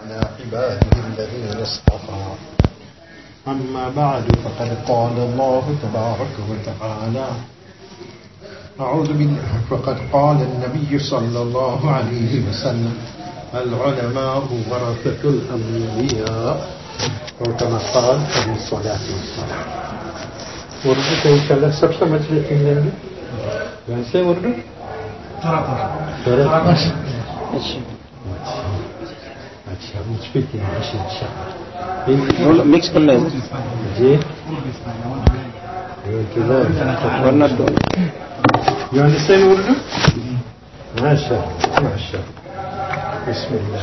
على عباده الذين اصطفى أما بعد فقد قال الله تبارك وتعالى فقد قال النبي صلى الله عليه وسلم العلماء ورثة الأنبياء اور كما قال عليه الصلاة والسلام. اردو تو انشاءاللہ سب سمجھ لیتے ہیں گے ویسے اردو اچھا مجھ پہ مکس کر لیں جی You understand Urdu? ماشاء اللہ بسم اللہ.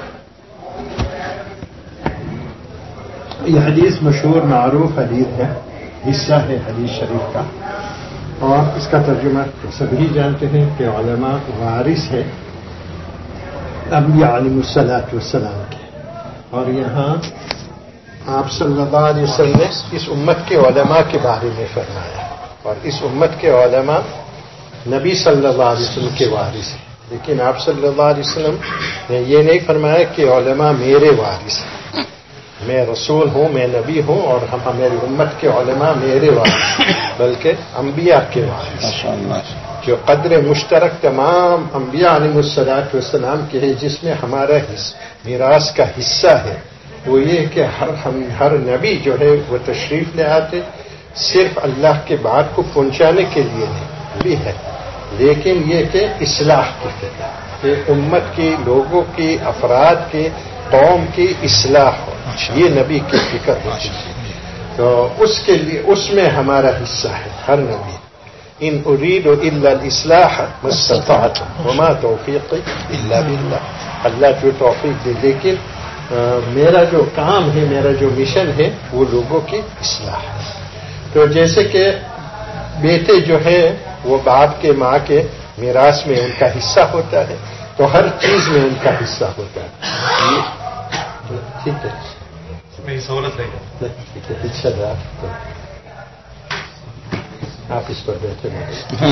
یہ حدیث مشہور معروف حدیث ہے، حصہ ہے حدیث شریف کا، اور اس کا ترجمہ سبھی جانتے ہیں کہ علماء وارث ہے انبیاء علیہ الصلوۃ والسلام کے. اور یہاں آپ صلی اللہ علیہ وسلم نے اس امت کے علماء کے بارے میں فرمایا، اور اس امت کے علماء نبی صلی اللہ علیہ وسلم کے وارث ہیں. لیکن آپ صلی اللہ علیہ وسلم نے یہ نہیں فرمایا کہ علماء میرے وارث ہیں، میں رسول ہوں، میں نبی ہوں، اور میری امت کے علماء میرے وارث ہیں، بلکہ انبیاء کے وارث ہیں. جو قدر مشترک تمام انبیاء علیہ الصلوۃ والسلام کے ہے، جس میں ہمارا میراث کا حصہ ہے، وہ یہ کہ ہر نبی جو ہے وہ تشریف لے آتے صرف اللہ کے بات کو پہنچانے کے لیے نہیں بھی ہے، لیکن یہ کہ اصلاح کی فکر کہ امت کی، لوگوں کی، افراد کی، قوم کی اصلاح ہو، یہ نبی کی فکر ہوتی ہے. تو اس کے لیے اس میں ہمارا حصہ ہے ہر نبی. ان اريد الا الاصلاح ما استطعت وما توفیقی الا باللہ. اللہ جو توفیق دے، لیکن میرا جو کام ہے، میرا جو مشن ہے وہ لوگوں کی اصلاح ہے. تو جیسے کہ بیٹے جو ہے وہ باپ کے ماں کے میراث میں ان کا حصہ ہوتا ہے، تو ہر چیز میں ان کا حصہ ہوتا ہے. ٹھیک ہے، سہولت رہے گا. ٹھیک ہے، اچھا آپ اس پر بیٹھے ہیں.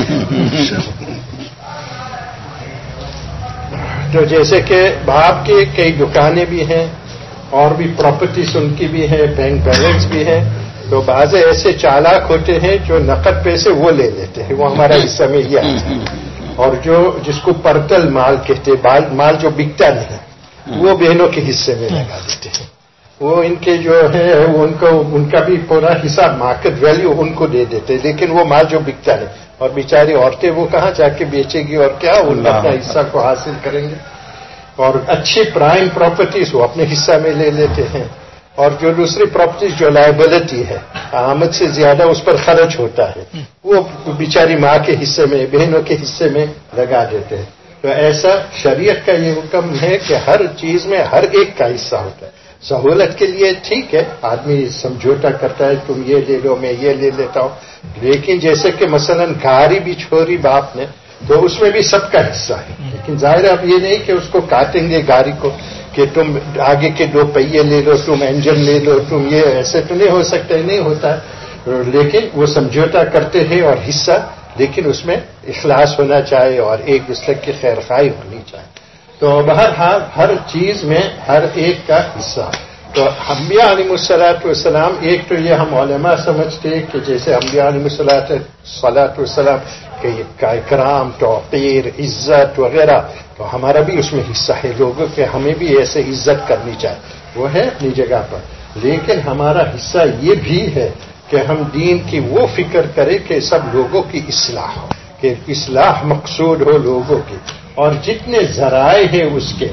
تو جیسے کہ باپ کے کئی دکانیں بھی ہیں اور بھی پراپرٹیز ان کی بھی ہیں، بینک بیلنس بھی ہے، تو بعض ایسے چالاک ہوتے ہیں جو نقد پیسے وہ لے لیتے ہیں، وہ ہمارا حصہ میں ہی آتا ہے. اور جس کو پرتل مال کہتے ہیں، مال جو بکتا نہیں، وہ بہنوں کے حصے میں لگا دیتے ہیں. وہ ان کے جو ہے ان کا بھی پورا حساب مارکیٹ ویلیو ان کو دے دیتے ہیں، لیکن وہ مال جو بکتا نہیں. اور بیچاری عورتیں وہ کہاں جا کے بیچے گی، اور کیا ان اپنا حصہ کو حاصل کریں گے. اور اچھی پرائم پراپرٹیز وہ اپنے حصہ میں لے لیتے ہیں، اور جو دوسری پراپرٹیز جو لائبلٹی ہے، آمد سے زیادہ اس پر خرچ ہوتا ہے، وہ بیچاری ماں کے حصے میں، بہنوں کے حصے میں لگا دیتے ہیں. تو ایسا شریعت کا یہ حکم ہے کہ ہر چیز میں ہر ایک کا حصہ ہوتا ہے. سہولت کے لیے ٹھیک ہے، آدمی سمجھوتا کرتا ہے، تم یہ لے لو، میں یہ لے لیتا ہوں. لیکن جیسے کہ مثلا گاڑی بھی چھوڑی باپ نے، تو اس میں بھی سب کا حصہ ہے. لیکن ظاہر اب یہ نہیں کہ اس کو کاٹیں گے گاڑی کو کہ تم آگے کے 2 پہیے لے لو، تم انجن لے لو، تم یہ، ایسے تو نہیں ہو سکتا، نہیں ہوتا ہے. لیکن وہ سمجھوتا کرتے ہیں اور حصہ، لیکن اس میں اخلاص ہونا چاہیے اور ایک دوسرے کی خیر خواہی ہونی چاہیے. تو بہرحال ہر چیز میں ہر ایک کا حصہ. تو انبیاء علیہ الصلوۃ والسلام، ایک تو یہ ہم علماء سمجھتے کہ جیسے انبیاء علیہ الصلوۃ والسلام کہ اکرام، توقیر، عزت وغیرہ، تو ہمارا بھی اس میں حصہ ہے. لوگوں کے ہمیں بھی ایسے عزت کرنی چاہیے، وہ ہے اپنی جگہ پر. لیکن ہمارا حصہ یہ بھی ہے کہ ہم دین کی وہ فکر کریں کہ سب لوگوں کی اصلاح ہو، کہ اصلاح مقصود ہو لوگوں کی. اور جتنے ذرائع ہیں اس کے،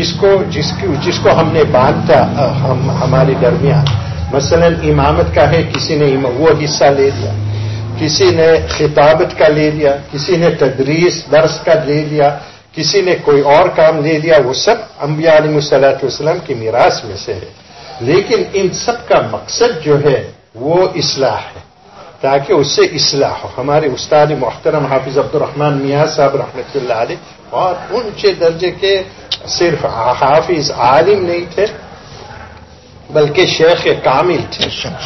جس کو ہم نے باندھا ہمارے درمیان، مثلا امامت کا ہے، کسی نے وہ حصہ لے لیا، کسی نے خطابت کا لے لیا، کسی نے تدریس درس کا لے لیا، کسی نے کوئی اور کام لے لیا، وہ سب انبیاء علیہ الصلوۃ والسلام کی میراث میں سے ہے. لیکن ان سب کا مقصد جو ہے وہ اصلاح ہے، تاکہ اس سے اصلاح ہو. ہمارے استاد محترم حافظ عبد الرحمن میاں صاحب رحمۃ اللہ علیہ اور اونچے درجے کے صرف حافظ عالم نہیں تھے بلکہ شیخ کامل تھے،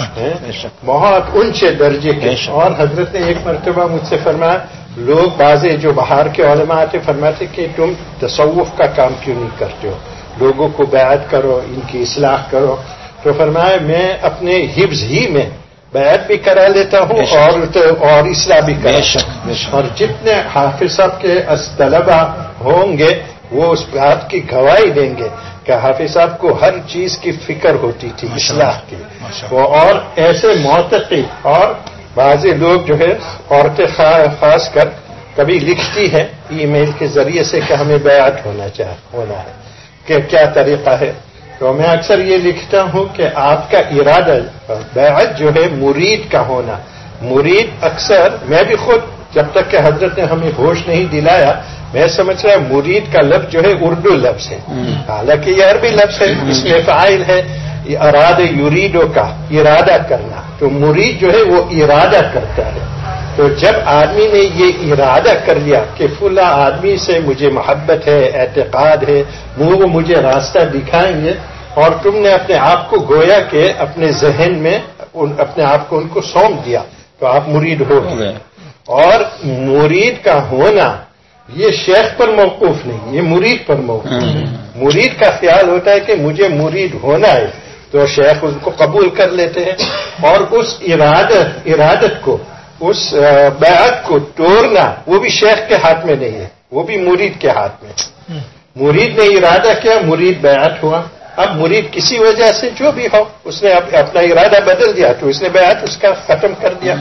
بہت اونچے درجے کے. اور حضرت نے ایک مرتبہ مجھ سے فرمایا، لوگ بعضے جو باہر کے علماء آتے فرماتے کہ تم تصوف کا کام کیوں نہیں کرتے ہو، لوگوں کو بیعت کرو، ان کی اصلاح کرو. تو فرمایا میں اپنے حفظ ہی میں بیعت بھی کرا لیتا ہوں اور اصلاح بھی کرا. اور جتنے حافظ صاحب کے طلبہ ہوں گے وہ اس بات کی گواہی دیں گے کہ حافظ صاحب کو ہر چیز کی فکر ہوتی تھی اصلاح کی. وہ اور ایسے معتقی اور بعض لوگ جو ہے عورتیں خاص کر کبھی لکھتی ہیں ای میل کے ذریعے سے کہ ہمیں بیعت ہونا ہے کہ کیا طریقہ ہے. تو میں اکثر یہ لکھتا ہوں کہ آپ کا ارادہ بیعت جو ہے مرید کا ہونا. مرید اکثر میں بھی خود جب تک کہ حضرت نے ہمیں ہوش نہیں دلایا میں سمجھ رہا مرید کا لفظ جو ہے اردو لفظ ہے، حالانکہ یہ عربی لفظ ہے. اس میں فاعل ہے اراد یریدو کا ارادہ کرنا. تو مرید جو ہے وہ ارادہ کرتا ہے. تو جب آدمی نے یہ ارادہ کر لیا کہ فلاں آدمی سے مجھے محبت ہے، اعتقاد ہے، وہ مجھے راستہ دکھائیں گے، اور تم نے اپنے آپ کو گویا کہ اپنے ذہن میں اپنے آپ کو ان کو سونپ دیا تو آپ مرید ہو گئے. اور مرید کا ہونا یہ شیخ پر موقوف نہیں، یہ مرید پر موقوف ہے. مرید کا خیال ہوتا ہے کہ مجھے مرید ہونا ہے تو شیخ اس کو قبول کر لیتے ہیں، اور اس ارادت کو اس بیعت کو توڑنا وہ بھی شیخ کے ہاتھ میں نہیں ہے، وہ بھی مرید کے ہاتھ میں. مرید نے ارادہ کیا، مرید بیعت ہوا. اب مرید کسی وجہ سے جو بھی ہو اس نے اپنا ارادہ بدل دیا تو اس نے بیعت اس کا ختم کر دیا.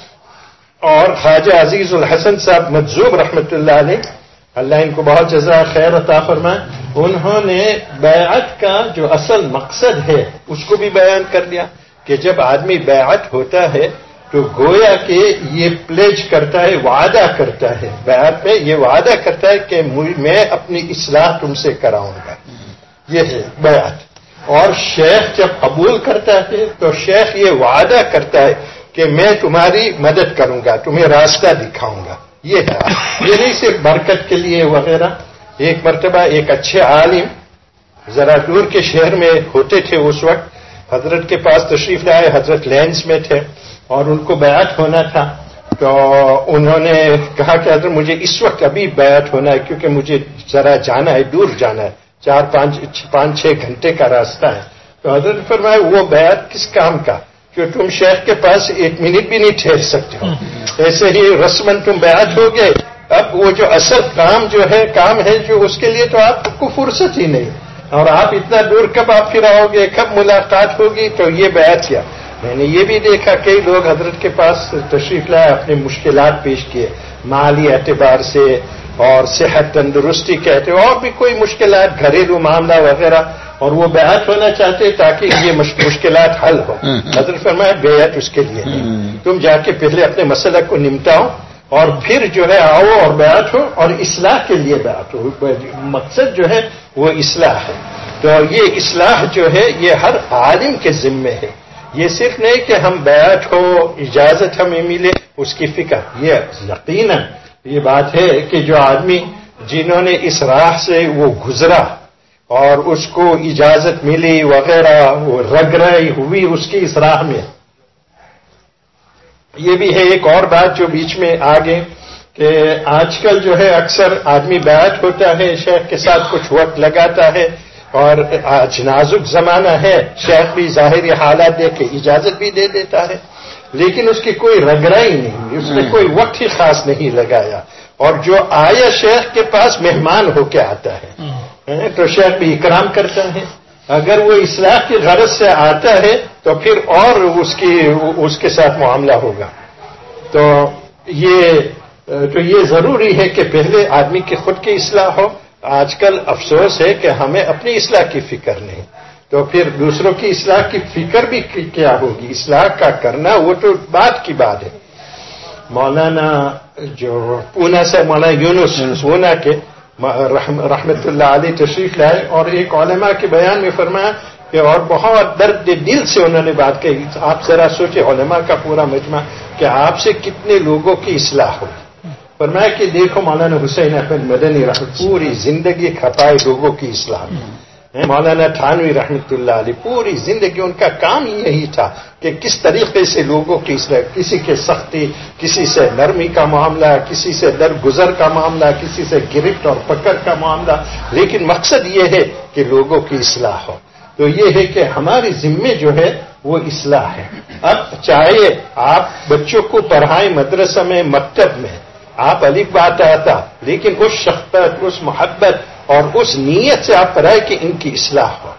اور خواجہ عزیز الحسن صاحب مجذوب رحمۃ اللہ علیہ، اللہ ان کو بہت جزائے خیر عطا فرمائے، انہوں نے بیعت کا جو اصل مقصد ہے اس کو بھی بیان کر دیا کہ جب آدمی بیعت ہوتا ہے تو گویا کہ یہ پلیج کرتا ہے، وعدہ کرتا ہے. بیعت میں یہ وعدہ کرتا ہے کہ میں اپنی اصلاح تم سے کراؤں گا. یہ ہے بیعت. اور شیخ جب قبول کرتا ہے تو شیخ یہ وعدہ کرتا ہے کہ میں تمہاری مدد کروں گا، تمہیں راستہ دکھاؤں گا. یہ ہے، یہ نہیں صرف برکت کے لیے وغیرہ. ایک مرتبہ ایک اچھے عالم ذرا دور کے شہر میں ہوتے تھے، اس وقت حضرت کے پاس تشریف لائے. حضرت لینس میں تھے اور ان کو بیعت ہونا تھا. تو انہوں نے کہا کہ حضرت مجھے اس وقت ابھی بیعت ہونا ہے کیونکہ مجھے ذرا جانا ہے، دور جانا ہے، 4-5-6 گھنٹے کا راستہ ہے. تو حضرت نے فرمایا وہ بیعت کس کام کا کہ تم شیخ کے پاس 1 منٹ بھی نہیں ٹھہر سکتے ہو، ایسے ہی رسمن تم بیعت ہو گئے. اب وہ جو اصل کام ہے جو اس کے لیے تو آپ کو فرصت ہی نہیں، اور آپ اتنا دور کب آپ پھر آؤ گے، کب ملاقات ہوگی. تو یہ بیعت کیا. میں نے یہ بھی دیکھا کئی لوگ حضرت کے پاس تشریف لائے، اپنے مشکلات پیش کیے مالی اعتبار سے اور صحت تندرستی کہتے اور بھی کوئی مشکلات، گھریلو معاملہ وغیرہ، اور وہ بیعت ہونا چاہتے تاکہ یہ مشکلات حل ہو. حضرت فرمایا بیعت اس کے لیے نہیں، تم جا کے پہلے اپنے مسئلہ کو نمٹاؤ اور پھر جو ہے آؤ اور بیعت ہو، اور اصلاح کے لیے بیعت ہو. مقصد جو ہے وہ اصلاح ہے. تو یہ اصلاح جو ہے یہ ہر عالم کے ذمے ہے. یہ صرف نہیں کہ ہم بیعت ہو، اجازت ہمیں ملے، اس کی فکر. یہ یقیناً یہ بات ہے کہ جو آدمی جنہوں نے اس راہ سے وہ گزرا اور اس کو اجازت ملی وغیرہ، وہ رگرائی ہوئی اس کی اس راہ میں. یہ بھی ہے ایک اور بات جو بیچ میں آگے کہ آج کل جو ہے اکثر آدمی بیعت ہوتا ہے، شیخ کے ساتھ کچھ وقت لگاتا ہے، اور آج نازک زمانہ ہے، شیخ بھی ظاہری حالات دیکھ کے اجازت بھی دے دیتا ہے، لیکن اس کی کوئی رگرائی نہیں، اس نے کوئی وقت ہی خاص نہیں لگایا. اور جو آیا شیخ کے پاس مہمان ہو کے آتا ہے تو شیخ بھی اکرام کرتا ہے. اگر وہ اصلاح کی غرض سے آتا ہے تو پھر اور اس کے ساتھ معاملہ ہوگا. تو یہ ضروری ہے کہ پہلے آدمی کی خود کی اصلاح ہو. آج کل افسوس ہے کہ ہمیں اپنی اصلاح کی فکر نہیں، تو پھر دوسروں کی اصلاح کی فکر بھی کیا ہوگی. اصلاح کا کرنا وہ تو بات کی بات ہے. مولانا جو پونا سے مولانا یونس پونا کے رحمت اللہ علیہ تشریف لائے اور ایک علماء کے بیان میں فرمایا کہ اور بہت درد دل سے انہوں نے بات کہی. آپ ذرا سوچے علماء کا پورا مجمع کہ آپ سے کتنے لوگوں کی اصلاح ہو. فرمایا کہ دیکھو مولانا حسین احمد مدنی رحمت پوری زندگی کھپائے لوگوں کی اصلاح میں. مولانا تھانوی رحمۃ اللہ علیہ پوری زندگی ان کا کام یہی تھا کہ کس طریقے سے لوگوں کی کسی کے سختی، کسی سے نرمی کا معاملہ، کسی سے درگزر کا معاملہ، کسی سے گرفت اور پکڑ کا معاملہ، لیکن مقصد یہ ہے کہ لوگوں کی اصلاح ہو. تو یہ ہے کہ ہماری ذمے جو ہے وہ اصلاح ہے. اب چاہے آپ بچوں کو پڑھائیں مدرسہ میں، مکتب میں، آپ الف بات آتا، لیکن اس شفقت، اس محبت اور اس نیت سے آپ پڑھائیں کہ ان کی اصلاح ہو.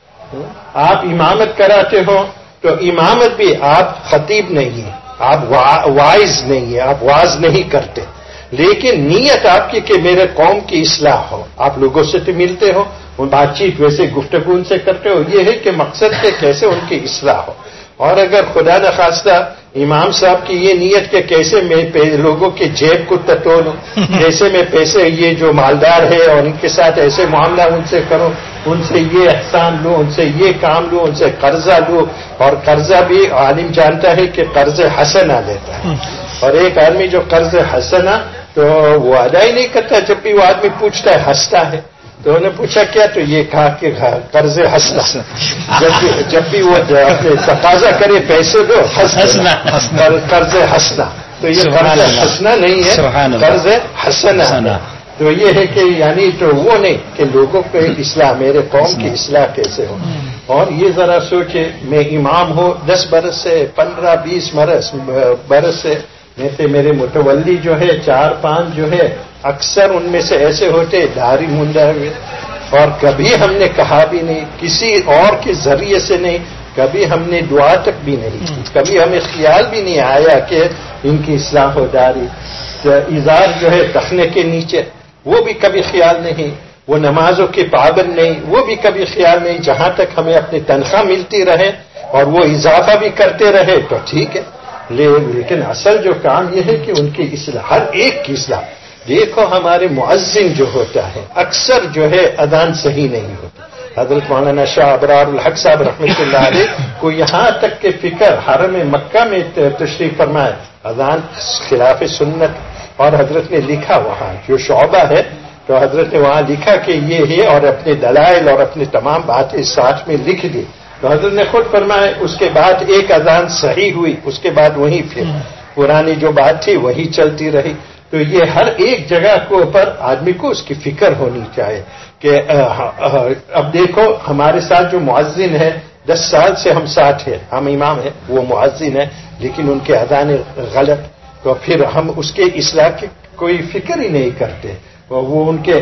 آپ امامت کراتے ہو تو امامت بھی آپ خطیب نہیں ہیں، آپ وائز نہیں ہیں، آپ واز نہیں کرتے، لیکن نیت آپ کی کہ میرے قوم کی اصلاح ہو. آپ لوگوں سے تو ملتے ہو، بات چیت ویسے گفتگو ان سے کرتے ہو، یہ ہے کہ مقصد کہ کیسے ان کی اصلاح ہو. اور اگر خدا نخواستہ امام صاحب کی یہ نیت کہ کیسے میں لوگوں کے جیب کو ٹٹولوں، کیسے میں پیسے یہ جو مالدار ہے اور ان کے ساتھ ایسے معاملہ ان سے کروں، ان سے یہ احسان لوں، ان سے یہ کام لوں، ان سے قرضہ لوں. اور قرضہ بھی عالم جانتا ہے کہ قرض حسنہ لیتا ہے، اور ایک آدمی جو قرض حسنہ تو وہ ادا ہی نہیں کرتا. جب بھی وہ آدمی پوچھتا ہے ہنستا ہے. تو انہوں نے پوچھا کیا؟ تو یہ کہا کہ قرض ہنسنا. جب بھی وہ اپنے تقاضا کرے پیسے دو، ہنسنا، قرض ہنسنا. تو یہ قرض ہنسنا نہیں ہے، قرض حسنہ. تو یہ ہے کہ یعنی تو وہ نہیں کہ لوگوں کو اصلاح، میرے قوم کی اصلاح کیسے ہو. اور یہ ذرا سوچے، میں امام ہوں 10 برس سے، 15-20 برس سے، میرے متولی جو ہے 4-5 جو ہے اکثر ان میں سے ایسے ہوتے داڑھی منڈا ہوئے، اور کبھی ہم نے کہا بھی نہیں، کسی اور کے ذریعے سے نہیں، کبھی ہم نے دعا تک بھی نہیں کی، کبھی ہمیں خیال بھی نہیں آیا کہ ان کی اصلاح ہو. داڑھی ازار جو ہے ٹخنے کے نیچے، وہ بھی کبھی خیال نہیں. وہ نمازوں کے پابند نہیں، وہ بھی کبھی خیال نہیں. جہاں تک ہمیں اپنی تنخواہ ملتی رہے اور وہ اضافہ بھی کرتے رہے تو ٹھیک ہے، لیکن اصل جو کام یہ ہے کہ ان کی اصلاح، ہر ایک کی اصلاح. دیکھو ہمارے مؤذن جو ہوتا ہے اکثر جو ہے اذان صحیح نہیں ہوتا. حضرت مولانا شاہ ابرار الحق صاحب رحمۃ اللہ علیہ کو یہاں تک کہ فکر حرم مکہ میں تشریف فرمائے، اذان خلاف سنت. اور حضرت نے لکھا وہاں جو شعبہ ہے، تو حضرت نے وہاں لکھا کہ یہ ہے، اور اپنے دلائل اور اپنی تمام باتیں ساتھ میں لکھ دی. تو حضرت نے خود فرمایا اس کے بعد ایک اذان صحیح ہوئی، اس کے بعد وہیں پھر پرانی جو بات تھی وہی چلتی رہی. تو یہ ہر ایک جگہ کے اوپر آدمی کو اس کی فکر ہونی چاہیے کہ اب دیکھو ہمارے ساتھ جو مؤذن ہے 10 سال سے ہم ساتھ ہیں، ہم امام ہیں، وہ مؤذن ہے لیکن ان کے اذان غلط، تو پھر ہم اس کے اصلاح کی کوئی فکر ہی نہیں کرتے. وہ ان کے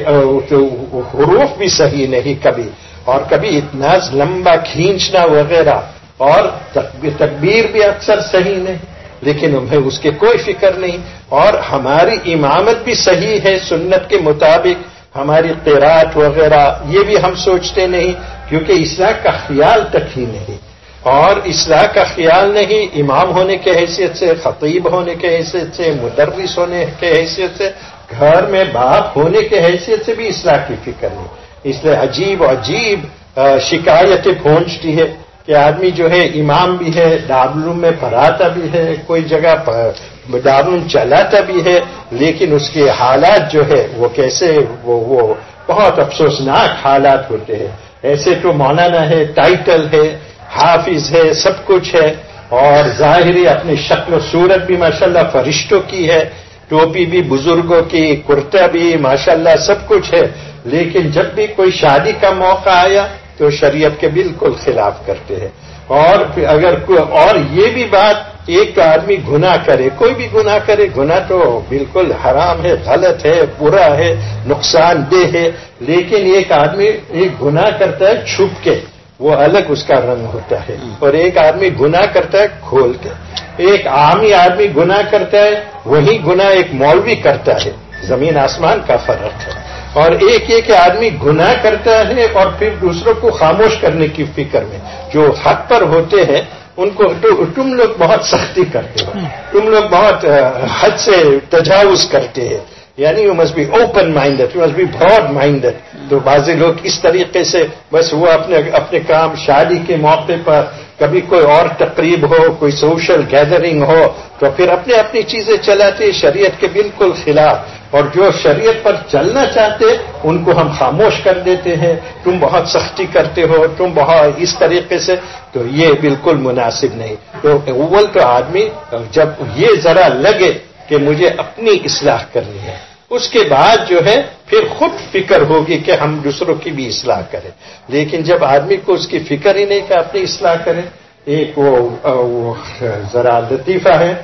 حروف بھی صحیح نہیں کبھی، اور کبھی اتنا لمبا کھینچنا وغیرہ، اور تکبیر بھی اکثر صحیح نہیں، لیکن ہمیں اس کے کوئی فکر نہیں. اور ہماری امامت بھی صحیح ہے سنت کے مطابق، ہماری قرات وغیرہ یہ بھی ہم سوچتے نہیں، کیونکہ اصلاح کا خیال تک ہی نہیں. اور اصلاح کا خیال نہیں، امام ہونے کے حیثیت سے، خطیب ہونے کے حیثیت سے، مدرس ہونے کے حیثیت سے، گھر میں باپ ہونے کے حیثیت سے بھی اصلاح کی فکر نہیں. اس لیے عجیب شکایتیں پہنچتی ہے کہ آدمی جو ہے امام بھی ہے، دارالعلوم میں پڑھاتا بھی ہے، کوئی جگہ دارالعلوم چلاتا بھی ہے، لیکن اس کے حالات جو ہے وہ کیسے وہ بہت افسوسناک حالات ہوتے ہیں. ایسے تو مولانا ہے، ٹائٹل ہے، حافظ ہے، سب کچھ ہے، اور ظاہری اپنی شکل و صورت بھی ماشاءاللہ فرشتوں کی ہے، ٹوپی بھی بزرگوں کی، کرتا بھی ماشاءاللہ سب کچھ ہے، لیکن جب بھی کوئی شادی کا موقع آیا تو شریعت کے بالکل خلاف کرتے ہیں. اور یہ بھی بات، ایک آدمی گناہ کرے، کوئی بھی گناہ کرے، گناہ تو بالکل حرام ہے، غلط ہے، برا ہے، نقصان دہ ہے، لیکن ایک آدمی ایک گناہ کرتا ہے چھپ کے، وہ الگ اس کا رنگ ہوتا ہے. اور ایک آدمی گناہ کرتا ہے کھول کے. ایک عامی آدمی گناہ کرتا ہے، وہی گناہ ایک مولوی کرتا ہے، زمین آسمان کا فرق ہے. اور ایک آدمی گناہ کرتا ہے اور پھر دوسروں کو خاموش کرنے کی فکر میں، جو حق پر ہوتے ہیں ان کو تم لوگ بہت سختی کرتے ہو، تم لوگ بہت حد سے تجاوز کرتے ہیں، یعنی you must be open minded, you must be broad minded. تو بعض لوگ اس طریقے سے بس وہ اپنے کام، شادی کے موقع پر کبھی کوئی اور تقریب ہو، کوئی سوشل گیدرنگ ہو تو پھر اپنی چیزیں چلاتے، شریعت کے بالکل خلاف. اور جو شریعت پر چلنا چاہتے ان کو ہم خاموش کر دیتے ہیں. تم بہت سختی کرتے ہو, تم بہت اس طریقے سے, تو یہ بالکل مناسب نہیں. تو اول تو آدمی جب یہ ذرا لگے کہ مجھے اپنی اصلاح کرنی ہے, اس کے بعد جو ہے پھر خود فکر ہوگی کہ ہم دوسروں کی بھی اصلاح کریں. لیکن جب آدمی کو اس کی فکر ہی نہیں کہ اپنی اصلاح کریں. ایک وہ ذرا لطیفہ ہے,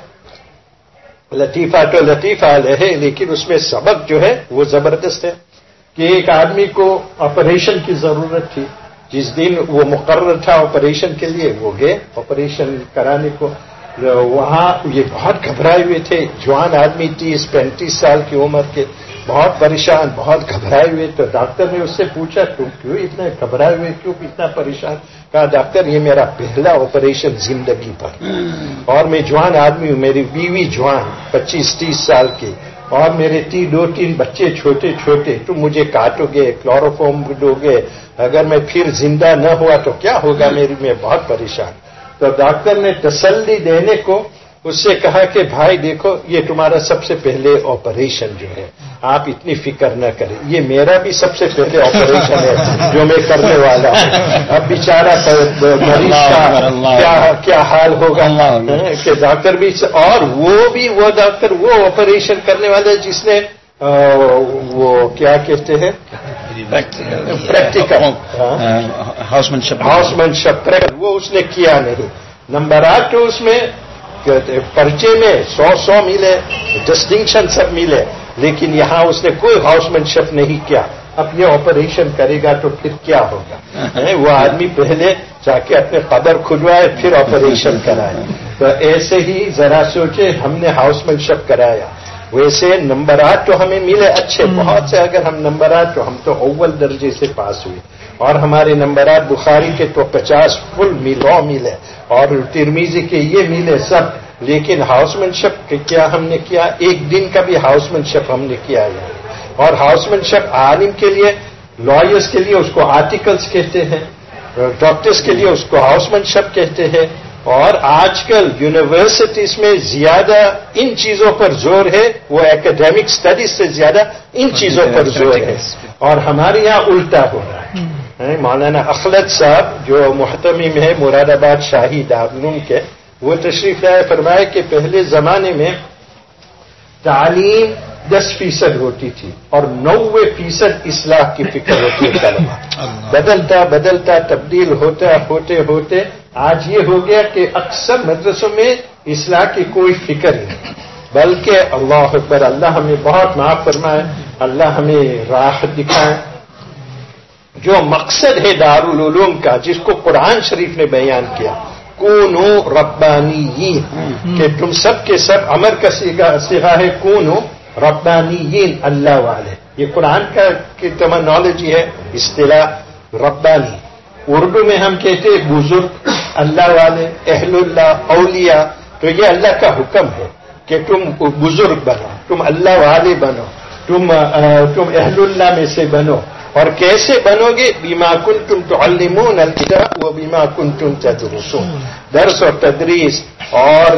لطیفہ تو لطیفہ ہے لیکن اس میں سبق جو ہے وہ زبردست ہے. کہ ایک آدمی کو آپریشن کی ضرورت تھی. جس دن وہ مقرر تھا آپریشن کے لیے وہ گئے آپریشن کرانے کو. وہاں یہ بہت گھبرائے ہوئے تھے, جوان آدمی 30-35 سال کی عمر کے, بہت پریشان, بہت گھبرائے ہوئے. تو ڈاکٹر نے اس سے پوچھا تم کیوں اتنا گھبرائے ہوئے, کیوں اتنا پریشان؟ کہا ڈاکٹر یہ میرا پہلا آپریشن زندگی پر, اور میں جوان آدمی ہوں, میری بیوی جوان 25-30 سال کی, اور میرے 2-3 بچے چھوٹے چھوٹے. تم مجھے کاٹو گے, کلوروفارم دو گے, اگر میں پھر زندہ نہ ہوا تو کیا ہوگا میری, میں بہت پریشان. تو ڈاکٹر نے تسلی دینے کو اس سے کہا کہ بھائی دیکھو یہ تمہارا سب سے پہلے آپریشن جو ہے, آپ اتنی فکر نہ کریں, یہ میرا بھی سب سے پہلے آپریشن ہے جو میں کرنے والا ہوں. اب بیچارہ مریض کا کیا حال ہوگا کہ ڈاکٹر بھی, اور وہ ڈاکٹر وہ آپریشن کرنے والا جس نے وہ کیا کہتے ہیں پریکٹیکل ہاؤسمینشپ وہ اس نے کیا نہیں. نمبرات تو اس میں پرچے میں 100 ملے, ڈسٹنکشن سب ملے, لیکن یہاں اس نے کوئی ہاؤسمینشپ نہیں کیا. اب یہ آپریشن کرے گا تو پھر کیا ہوگا؟ وہ آدمی پہلے جا کے اپنے قبر کھلوائے پھر آپریشن کرائے. تو ایسے ہی ذرا سوچے, ہم نے ہاؤسمینشپ کرایا, ویسے نمبرات تو ہمیں ملے اچھے بہت سے. اگر ہم نمبرات تو ہم تو اول درجے سے پاس ہوئے, اور ہمارے نمبرات بخاری کے تو 50 فل ملے, اور ترمیزی کے یہ ملے سب. لیکن ہاؤسمینشپ کیا ہم نے کیا؟ ایک دن کا بھی ہاؤسمینشپ ہم نے کیا ہے. اور ہاؤسمینشپ عالم کے لیے, لائرز کے لیے اس کو آرٹیکلز کہتے ہیں, ڈاکٹرز کے لیے اس کو ہاؤسمینشپ کہتے ہیں. اور آج کل یونیورسٹیز میں زیادہ ان چیزوں پر زور ہے, وہ ایکیڈیمک اسٹڈیز سے زیادہ ان چیزوں پر زور ہے. اور ہمارے یہاں الٹا ہو رہا ہے. مولانا اخلد صاحب جو محتمم ہے مراد آباد شاہی دارالعلوم کے, وہ تشریف لائے, فرمائے کہ پہلے زمانے میں تعلیم 10% ہوتی تھی اور 90% اصلاح کی فکر ہوتی ہے طلبا. بدلتا تبدیل ہوتے آج یہ ہو گیا کہ اکثر مدرسوں میں اصلاح کی کوئی فکر ہی نہیں, بلکہ اللہ اکبر, اللہ ہمیں بہت معاف فرمائے, اللہ ہمیں راہ دکھائے. جو مقصد ہے دارالعلوم کا, جس کو قرآن شریف نے بیان کیا, کونو ربانیین, کہ تم سب کے سب امر کا صیغہ ہے کونو ربانیین, اللہ والے. یہ قرآن کا ٹرمینالوجی ہے, اصطلاح ربانی. اردو میں ہم کہتے ہیں بزرگ, اللہ والے, اہل اللہ, اولیاء. تو یہ اللہ کا حکم ہے کہ تم بزرگ بنو, تم اللہ والے بنو, تم اہل اللہ میں سے بنو. اور کیسے بنو گے؟ بما کنتم تعلمون الکتاب و بما کنتم تدرسون, درس اور تدریس اور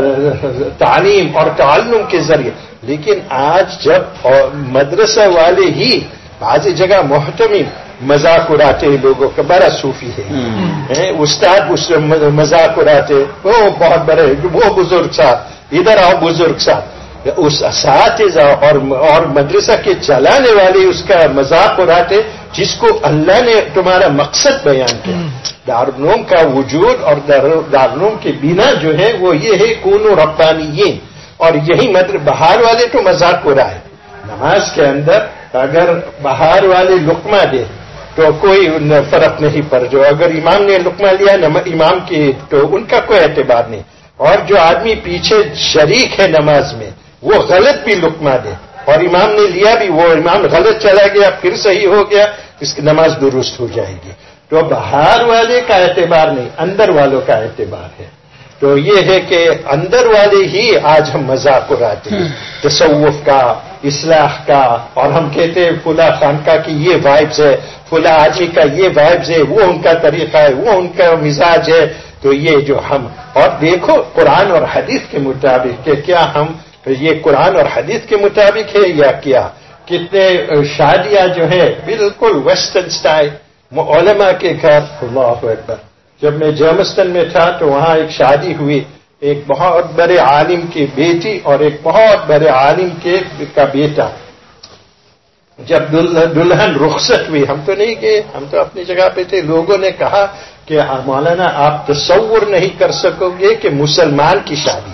تعلیم اور تعلم کے ذریعے. لیکن آج جب مدرسہ والے ہی بعض جگہ محتمم مذاق اڑاتے ہیں لوگوں کا, بڑا صوفی ہے استاد, مذاق اڑاتے, وہ بہت بڑے, وہ بزرگ صاحب, ادھر آؤ بزرگ صاحب. اس اساتذہ اور مدرسہ کے چلانے والے اس کا مذاق اڑاتے, جس کو اللہ نے تمہارا مقصد بیان کیا. دارالعلوم کا وجود اور دارالعلوم کے بنا جو ہے وہ یہ ہے کونو ربانیین. اور یہی بہار والے تو مذاق اڑائے. نماز کے اندر اگر بہار والے لقمہ دے تو کوئی فرق نہیں پڑ, جو اگر امام نے لقمہ لیا امام کی تو ان کا کوئی اعتبار نہیں. اور جو آدمی پیچھے شریک ہے نماز میں وہ غلط بھی لقمہ دے, اور امام نے لیا بھی, وہ امام غلط چلا گیا پھر صحیح ہو گیا, اس کی نماز درست ہو جائے گی. تو بہار والے کا اعتبار نہیں, اندر والوں کا اعتبار ہے. تو یہ ہے کہ اندر والے ہی آج ہم مذاق اڑاتے ہیں تصوف کا, اصلاح کا, اور ہم کہتے ہیں فلاں خانقاہ کی یہ وائبز ہے, فلاں آدمی کا یہ وائبز ہے, وہ ان کا طریقہ ہے, وہ ان کا مزاج ہے. تو یہ جو ہم, اور دیکھو قرآن اور حدیث کے مطابق کہ کیا ہم یہ قرآن اور حدیث کے مطابق ہے یا کیا؟ کتنے شادیاں جو ہے بالکل ویسٹرن سٹائل علماء کے گھر. اللہ اکبر. جب میں جرمنستان میں تھا تو وہاں ایک شادی ہوئی، ایک بہت بڑے عالم کی بیٹی اور ایک بہت بڑے عالم کا بیٹا. جب دلہن رخصت ہوئی، ہم تو نہیں گئے، ہم تو اپنی جگہ پہ تھے. لوگوں نے کہا کہ مولانا آپ تصور نہیں کر سکو گے کہ مسلمان کی شادی،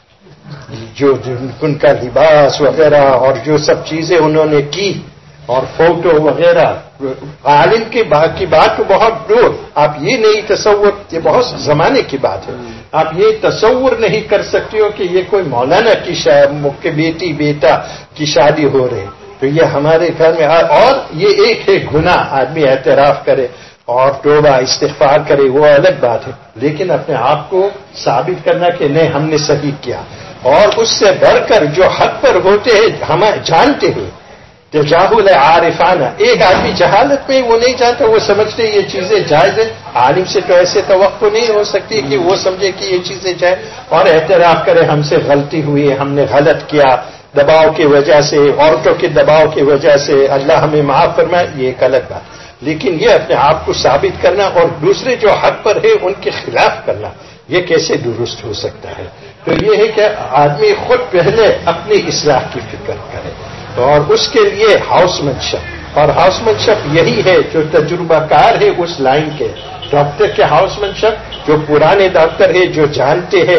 جو ان کا لباس وغیرہ اور جو سب چیزیں انہوں نے کی اور فوٹو وغیرہ، عالم کی بات تو بہت دور. آپ یہ نہیں تصور، یہ بہت زمانے کی بات ہے، آپ یہ تصور نہیں کر سکتے ہو کہ یہ کوئی مولانا کی بیٹی بیٹا کی شادی ہو رہی. تو یہ ہمارے گھر میں، اور یہ ایک ہے گناہ، آدمی اعتراف کرے اور توبہ استغفار کرے وہ الگ بات ہے، لیکن اپنے آپ کو ثابت کرنا کہ نہیں ہم نے صحیح کیا. اور اس سے بڑھ کر جو حق پر ہوتے ہیں ہم جانتے ہیں تجاہل عارفانہ. ایک آدمی جہالت میں وہ نہیں جانتا، وہ سمجھتے یہ چیزیں جائز ہیں. عالم سے تو ایسے توقع نہیں ہو سکتی کہ وہ سمجھے کہ یہ چیزیں جائز اور اعتراف کرے ہم سے غلطی ہوئی، ہم نے غلط کیا دباؤ کی وجہ سے، عورتوں کے دباؤ کی وجہ سے، اللہ ہمیں معاف فرمائے. یہ ایک الگ بات، لیکن یہ اپنے آپ کو ثابت کرنا اور دوسرے جو حق پر ہے ان کے خلاف کرنا، یہ کیسے درست ہو سکتا ہے؟ تو یہ ہے کہ آدمی خود پہلے اپنی اصلاح کی فکر کرے اور اس کے لیے ہاؤس مینشپ. اور ہاؤس مینشپ یہی ہے جو تجربہ کار ہے اس لائن کے. ڈاکٹر کے ہاؤس مینشپ جو پرانے ڈاکٹر ہے جو جانتے ہیں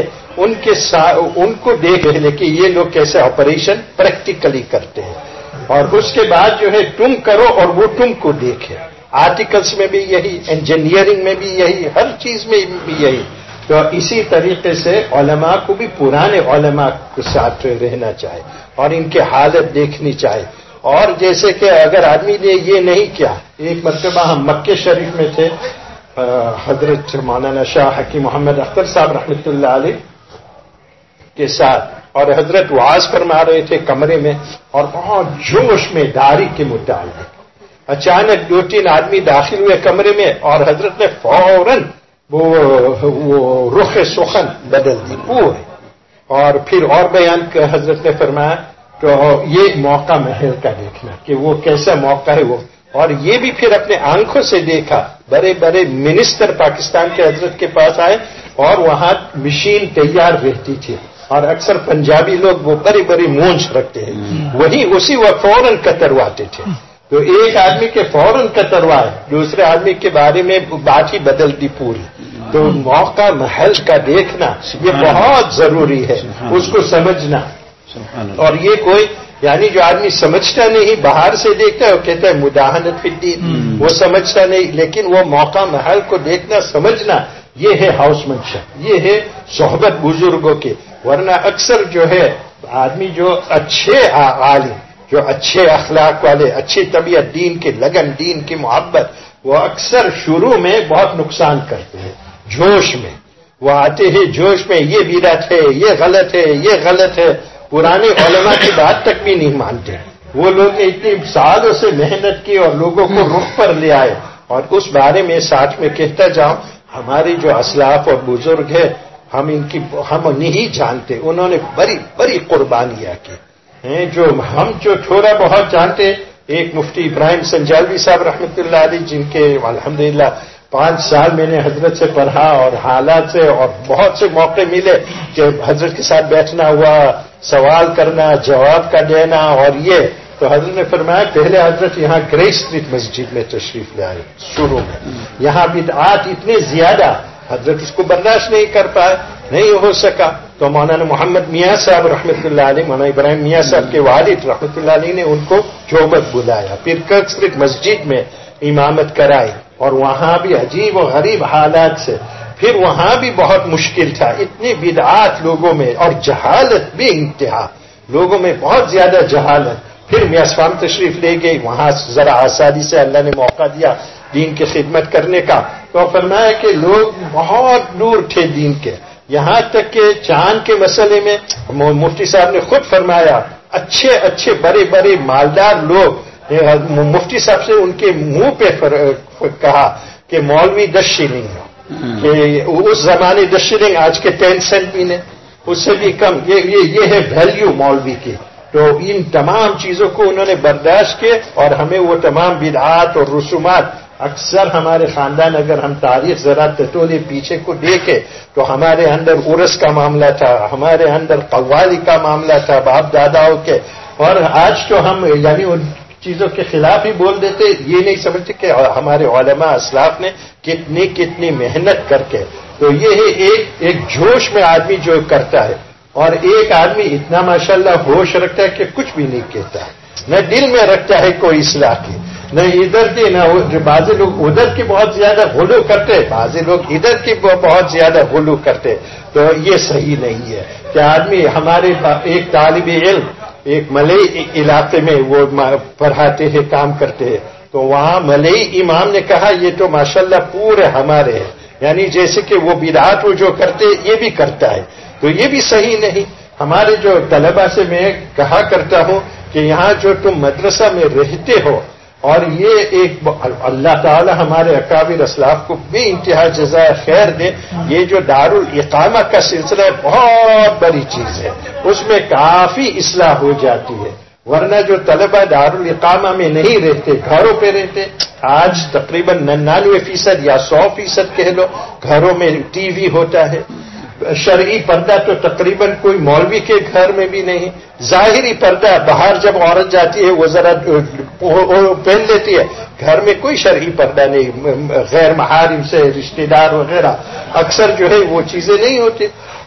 ان کو دیکھ لے کہ یہ لوگ کیسے آپریشن پریکٹیکلی کرتے ہیں، اور اس کے بعد جو ہے تم کرو اور وہ تم کو دیکھے. آرٹیکلس میں بھی یہی، انجینئرنگ میں بھی یہی، ہر چیز میں بھی یہی. تو اسی طریقے سے علماء کو بھی پرانے علماء کے ساتھ رہنا چاہے اور ان کی حالت دیکھنی چاہے. اور جیسے کہ اگر آدمی نے یہ نہیں کیا، ایک مرتبہ ہم مکے شریف میں تھے حضرت مولانا شاہ حکیم محمد اختر صاحب رحمۃ اللہ علیہ کے ساتھ، اور حضرت وعظ فرما رہے تھے کمرے میں اور بہت جوش میں داڑھی کے متعلق. اچانک 2-3 آدمی داخل ہوئے کمرے میں اور حضرت نے فوراً وہ رخ سخن بدل دی پورے. اور پھر اور بیان حضرت نے فرمایا تو یہ موقع محل کا دیکھنا کہ وہ کیسا موقع ہے وہ. اور یہ بھی پھر اپنے آنکھوں سے دیکھا، بڑے بڑے منسٹر پاکستان کے حضرت کے پاس آئے اور وہاں مشین تیار رہتی تھی اور اکثر پنجابی لوگ وہ بڑی بڑی مونچھ رکھتے ہیں، وہی اسی وقت فوراً کترواتے تھے. تو ایک آدمی کے فوراً کتروائے، دوسرے آدمی کے بارے میں بات ہی بدل دی پوری. تو موقع محل کا دیکھنا یہ بہت ضروری ہے، اس کو سمجھنا. اور یہ کوئی یعنی جو آدمی سمجھتا نہیں باہر سے دیکھتا ہے وہ کہتا ہے مداہنت فی الدین، وہ سمجھتا نہیں، لیکن وہ موقع محل کو دیکھنا سمجھنا یہ ہے ہاؤس مینشپ، یہ ہے صحبت بزرگوں کے. ورنہ اکثر جو ہے آدمی جو اچھے عالم، جو اچھے اخلاق والے، اچھی طبیعت، دین کے لگن، دین کی محبت، وہ اکثر شروع میں بہت نقصان کرتے ہیں. جوش میں وہ آتے ہیں، جوش میں یہ بدعت ہے، یہ غلط ہے، یہ غلط ہے. پرانے علماء کی بات تک بھی نہیں مانتے. وہ لوگ نے اتنے سالوں سے محنت کی اور لوگوں کو رخ پر لے آئے. اور اس بارے میں ساتھ میں کہتا جاؤں، ہمارے جو اسلاف اور بزرگ ہیں ہم نہیں جانتے، انہوں نے بڑی بڑی قربانیاں کی ہیں جو ہم تھوڑا بہت جانتے. ایک مفتی ابراہیم سنجالوی صاحب رحمۃ اللہ علیہ، جن کے الحمدللہ 5 سال میں نے حضرت سے پڑھا اور حالات سے اور بہت سے موقع ملے کہ حضرت کے ساتھ بیٹھنا ہوا، سوال کرنا، جواب کا دینا. اور یہ تو حضرت نے فرمایا پہلے حضرت یہاں گرے اسٹریٹ مسجد میں تشریف لے آئے شروع میں. یہاں بدعات اتنے زیادہ، حضرت اس کو برداشت نہیں کر پائے، نہیں ہو سکا. تو مولانا محمد میاں صاحب رحمۃ اللہ علیہ، مولانا ابراہیم میاں صاحب کے والد رحمۃ اللہ علیہ نے ان کو چوبت بلایا، پھر گرے اسٹریٹ مسجد میں امامت کرائی. اور وہاں بھی عجیب و غریب حالات سے، پھر وہاں بھی بہت مشکل تھا، اتنی بدعات لوگوں میں اور جہالت بے انتہا، لوگوں میں بہت زیادہ جہالت. پھر میاں صاحب تشریف لے گئی، وہاں ذرا آسانی سے اللہ نے موقع دیا دین کی خدمت کرنے کا. تو فرمایا کہ لوگ بہت دور تھے دین کے، یہاں تک کہ چاند کے مسئلے میں مفتی صاحب نے خود فرمایا اچھے اچھے بڑے بڑے مالدار لوگ، مفتی صاحب سے ان کے منہ پہ کہا کہ مولوی 10 شلنگ، کہ اس زمانے 10 شلنگ آج کے 10 سینٹ بھی نہیں. اس سے بھی کم. یہ ہے ویلیو مولوی کی. تو ان تمام چیزوں کو انہوں نے برداشت کیے اور ہمیں وہ تمام بدعات اور رسومات. اکثر ہمارے خاندان اگر ہم تاریخ ذرا تتولے پیچھے کو دیکھیں تو ہمارے اندر عرس کا معاملہ تھا, ہمارے اندر قوالی کا معاملہ تھا باپ داداؤں کے, اور آج تو ہم یعنی ان چیزوں کے خلاف ہی بول دیتے. یہ نہیں سمجھتے کہ ہمارے علماء اسلاف نے کتنی محنت کر کے. تو یہ ہے ایک جوش میں آدمی جو کرتا ہے, اور ایک آدمی اتنا ماشاءاللہ ہوش رکھتا ہے کہ کچھ بھی نہیں کہتا ہے, نہ دل میں رکھتا ہے کوئی اصلاح کی, نہ ادھر کی نہ بعض لوگ ادھر کی بہت زیادہ غلو کرتے, بعض لوگ ادھر کی بہت زیادہ غلو کرتے. تو یہ صحیح نہیں ہے کہ آدمی. ہمارے ایک طالب علم ایک ملئی علاقے میں وہ پڑھاتے ہیں کام کرتے ہیں, تو وہاں ملئی امام نے کہا یہ تو ماشاءاللہ پورے ہمارے ہیں, یعنی جیسے کہ وہ بدعات وہ جو کرتے یہ بھی کرتا ہے. تو یہ بھی صحیح نہیں. ہمارے جو طلبہ سے میں کہا کرتا ہوں کہ یہاں جو تم مدرسہ میں رہتے ہو, اور یہ ایک اللہ تعالی ہمارے اکابر اسلاف کو بے انتہا جزائے خیر دے, یہ جو دارالاقامہ کا سلسلہ ہے بہت بڑی چیز ہے, اس میں کافی اصلاح ہو جاتی ہے. ورنہ جو طلبہ دارالاقامہ میں نہیں رہتے, گھروں پہ رہتے, آج تقریباً 99% یا 100% کہہ لو گھروں میں ٹی وی ہوتا ہے. شرعی پردہ تو تقریباً کوئی مولوی کے گھر میں بھی نہیں. ظاہری پردہ باہر جب عورت جاتی ہے وہ ذرا پہن لیتی ہے, گھر میں کوئی شرعی پردہ نہیں. غیر محارم سے رشتہ دار وغیرہ اکثر جو ہے وہ چیزیں نہیں ہوتی.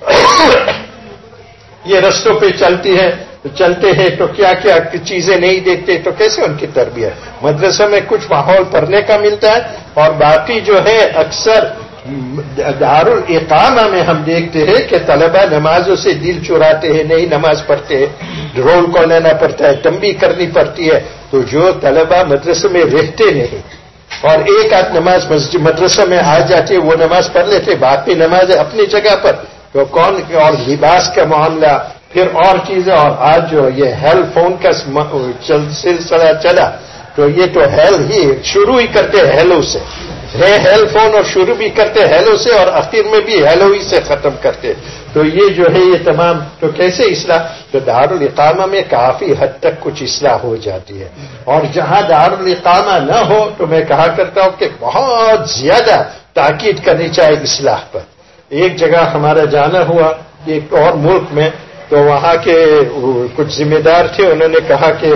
یہ رستوں پہ چلتے ہیں تو کیا چیزیں نہیں دیکھتے, تو کیسے ان کی تربیت. مدرسہ میں کچھ ماحول پڑھنے کا ملتا ہے, اور باقی جو ہے اکثر دارالاقامہ میں ہم دیکھتے ہیں کہ طلبہ نمازوں سے دل چراتے ہیں, نہیں نماز پڑھتے ہیں, رول کو لینا پڑتا ہے, تنبیہ کرنی پڑتی ہے. تو جو طلبہ مدرسے میں رہتے نہیں اور ایک آدھ نماز مدرسہ میں آ جاتی ہے وہ نماز پڑھ لیتے, باقی نماز اپنی جگہ پر, تو کون. اور لباس کا معاملہ پھر اور چیزیں. اور آج جو یہ ہیل فون کا سلسلہ چلا تو یہ تو ہیل ہی شروع ہی کرتے ہیلو سے ہے, ہیل فون, اور شروع بھی کرتے ہیلو سے اور آخر میں بھی ہیلو ہی سے ختم کرتے. تو یہ جو ہے یہ تمام. تو کیسے اصلاح. تو دارالاقامہ میں کافی حد تک کچھ اصلاح ہو جاتی ہے, اور جہاں دارالاقامہ نہ ہو تو میں کہا کرتا ہوں کہ بہت زیادہ تاکید کرنی چاہیے اصلاح پر. ایک جگہ ہمارا جانا ہوا ایک اور ملک میں, تو وہاں کے کچھ ذمہ دار تھے, انہوں نے کہا کہ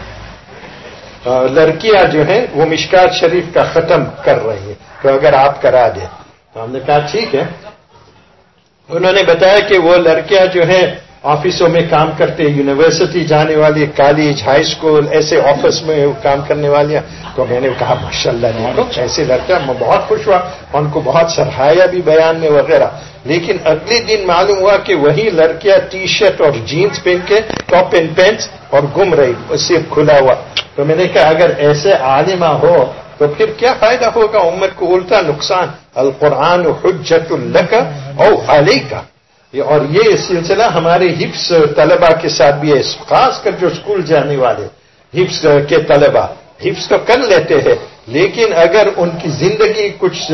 لڑکیاں جو ہیں وہ مشکات شریف کا ختم کر رہی ہیں, تو اگر آپ کرا دیں. تو ہم نے کہا ٹھیک ہے. انہوں نے بتایا کہ وہ لڑکیاں جو ہیں آفسوں میں کام کرتے, یونیورسٹی جانے والی, کالج, ہائی اسکول, ایسے آفس میں کام کرنے والی. تو میں نے کہا ماشاءاللہ نہیں, ایسے لڑکیاں. میں بہت خوش ہوا, ان کو بہت سراہایا بھی بیان میں وغیرہ. لیکن اگلے دن معلوم ہوا کہ وہی لڑکیاں ٹی شرٹ اور جینز پہن کے, ٹاپ اینڈ پینٹس, اور گھوم رہی, صرف کھلا ہوا. تو میں نے کہا اگر ایسے عالمہ ہو تو پھر کیا فائدہ ہوگا, امت کو الٹا نقصان. القرآن حجت لک او علیک. اور یہ سلسلہ ہمارے حفظ طلبہ کے ساتھ بھی ہے, خاص کر جو اسکول جانے والے حفظ کے طلبہ حفظ تو کر لیتے ہیں, لیکن اگر ان کی زندگی کچھ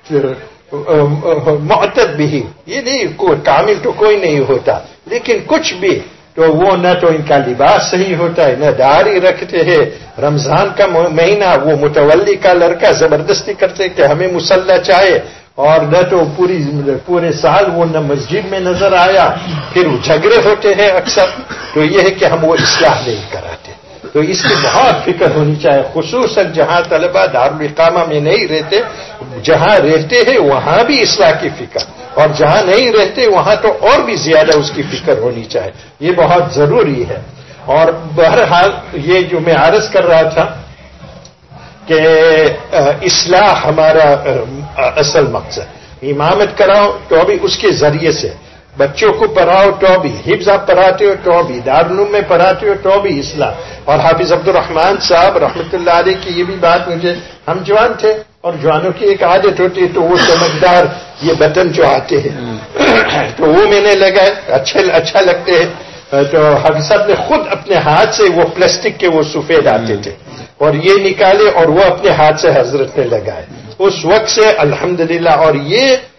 معتد بھی, یہ نہیں کامل تو کوئی نہیں ہوتا, لیکن کچھ بھی, تو وہ نہ تو ان کا لباس صحیح ہوتا ہے, نہ داڑھی رکھتے ہیں. رمضان کا مہینہ وہ متولی کا لڑکا زبردستی کرتے کہ ہمیں مصلی چاہے, اور نہ تو پورے سال وہ نہ مسجد میں نظر آیا. پھر جھگڑے ہوتے ہیں اکثر. تو یہ ہے کہ ہم وہ اصلاح نہیں کراتے. تو اس کی بہت فکر ہونی چاہیے, خصوصاً جہاں طلبہ دارالاقامہ میں نہیں رہتے, جہاں رہتے ہیں وہاں بھی اصلاح کی فکر, اور جہاں نہیں رہتے وہاں تو اور بھی زیادہ اس کی فکر ہونی چاہیے. یہ بہت ضروری ہے. اور بہرحال یہ جو میں عرض کر رہا تھا کہ اصلاح ہمارا اصل مقصد. امامت کراؤ تو بھی اس کے ذریعے سے, بچوں کو پڑھاؤ تو بھی, حفظ آپ پڑھاتے ہو تو بھی, دارالعلوم میں پڑھاتے ہو تو بھی اصلاح. اور حافظ عبدالرحمان صاحب رحمۃ اللہ علیہ کی یہ بھی بات, مجھے ہم جوان تھے اور جوانوں کی ایک عادت ہوتی ہے, تو وہ چمکدار یہ بٹن جو آتے ہیں تو وہ میں نے لگائے, اچھا لگتے ہیں. تو حافظ صاحب نے خود اپنے ہاتھ سے وہ پلاسٹک کے وہ سفید آتے تھے اور یہ نکالے اور وہ اپنے ہاتھ سے حضرت نے لگائے. اس وقت سے الحمدللہ. اور یہ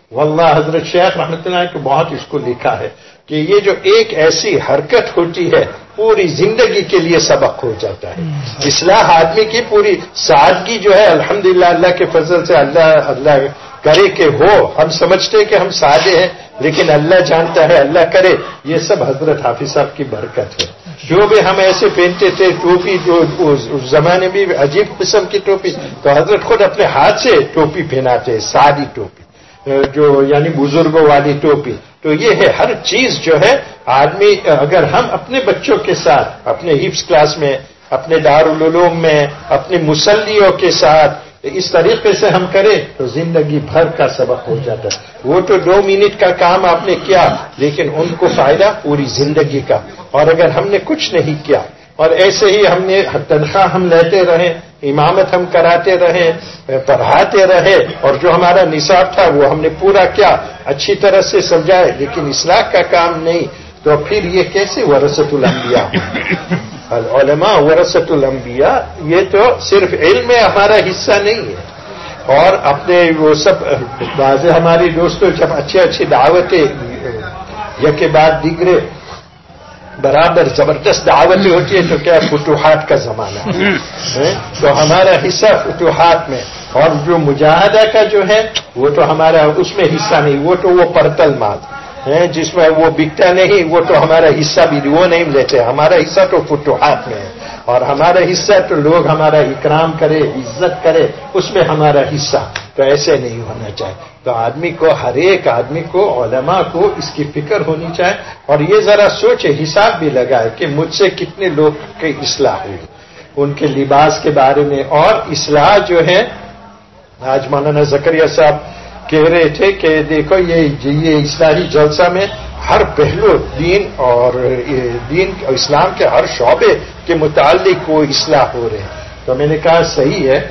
واللہ حضرت شیخ رحمۃ اللہ علیہ کو بہت اس کو لکھا ہے کہ یہ جو ایک ایسی حرکت ہوتی ہے پوری زندگی کے لیے سبق ہو جاتا ہے. اصلاح آدمی کی پوری سادگی جو ہے الحمدللہ اللہ کے فضل سے اللہ کرے کہ ہو. ہم سمجھتے کہ ہم سادے ہیں لیکن اللہ جانتا ہے, اللہ کرے. یہ سب حضرت حافظ صاحب کی برکت ہے. جو بھی ہم ایسے پہنتے تھے ٹوپی, جو اس زمانے میں عجیب قسم کی ٹوپی, تو حضرت خود اپنے ہاتھ سے ٹوپی پہناتے, سادی ٹوپی جو یعنی بزرگوں والی ٹوپی. تو یہ ہے ہر چیز جو ہے آدمی اگر ہم اپنے بچوں کے ساتھ اپنے حفظ کلاس میں, اپنے دارالعلوم میں, اپنے مسلیوں کے ساتھ اس طریقے سے ہم کریں تو زندگی بھر کا سبق ہو جاتا ہے. وہ تو 2 منٹ کا کام آپ نے کیا لیکن ان کو فائدہ پوری زندگی کا. اور اگر ہم نے کچھ نہیں کیا اور ایسے ہی ہم نے تنخواہ ہم لیتے رہے, امامت ہم کراتے رہے, پڑھاتے رہے, اور جو ہمارا نصاب تھا وہ ہم نے پورا کیا, اچھی طرح سے سمجھائے, لیکن اصلاح کا کام نہیں, تو پھر یہ کیسے ورثۃ الانبیاء العلماء ورثۃ الانبیاء. یہ تو صرف علم میں ہمارا حصہ نہیں ہے. اور اپنے وہ سب بعض ہماری دوستوں جب اچھی دعوتیں یکے بعد دیگرے برابر زبردست دعوتیں ہوتی ہے تو کیا فتوحات کا زمانہ ہے, تو ہمارا حصہ فتوحات میں. اور جو مجاہدہ کا جو ہے وہ تو ہمارا اس میں حصہ نہیں, وہ تو وہ پرتل مال ہے جس میں وہ بکتا نہیں, وہ تو ہمارا حصہ بھی وہ نہیں لیتے. ہمارا حصہ تو فتوحات میں ہے, اور ہمارا حصہ تو لوگ ہمارا اکرام کرے, عزت کرے, اس میں ہمارا حصہ. تو ایسے نہیں ہونا چاہیے. تو آدمی کو, ہر ایک آدمی کو, علماء کو اس کی فکر ہونی چاہیے. اور یہ ذرا سوچے, حساب بھی لگائے کہ مجھ سے کتنے لوگ کی اصلاح ہوئی, ان کے لباس کے بارے میں. اور اصلاح جو ہے, آج مولانا زکریا صاحب کہہ رہے تھے کہ دیکھو یہ اصلاحی جلسہ میں ہر پہلو دین اور اسلام کے ہر شعبے کے متعلق وہ اصلاح ہو رہے ہیں. تو میں نے کہا صحیح ہے,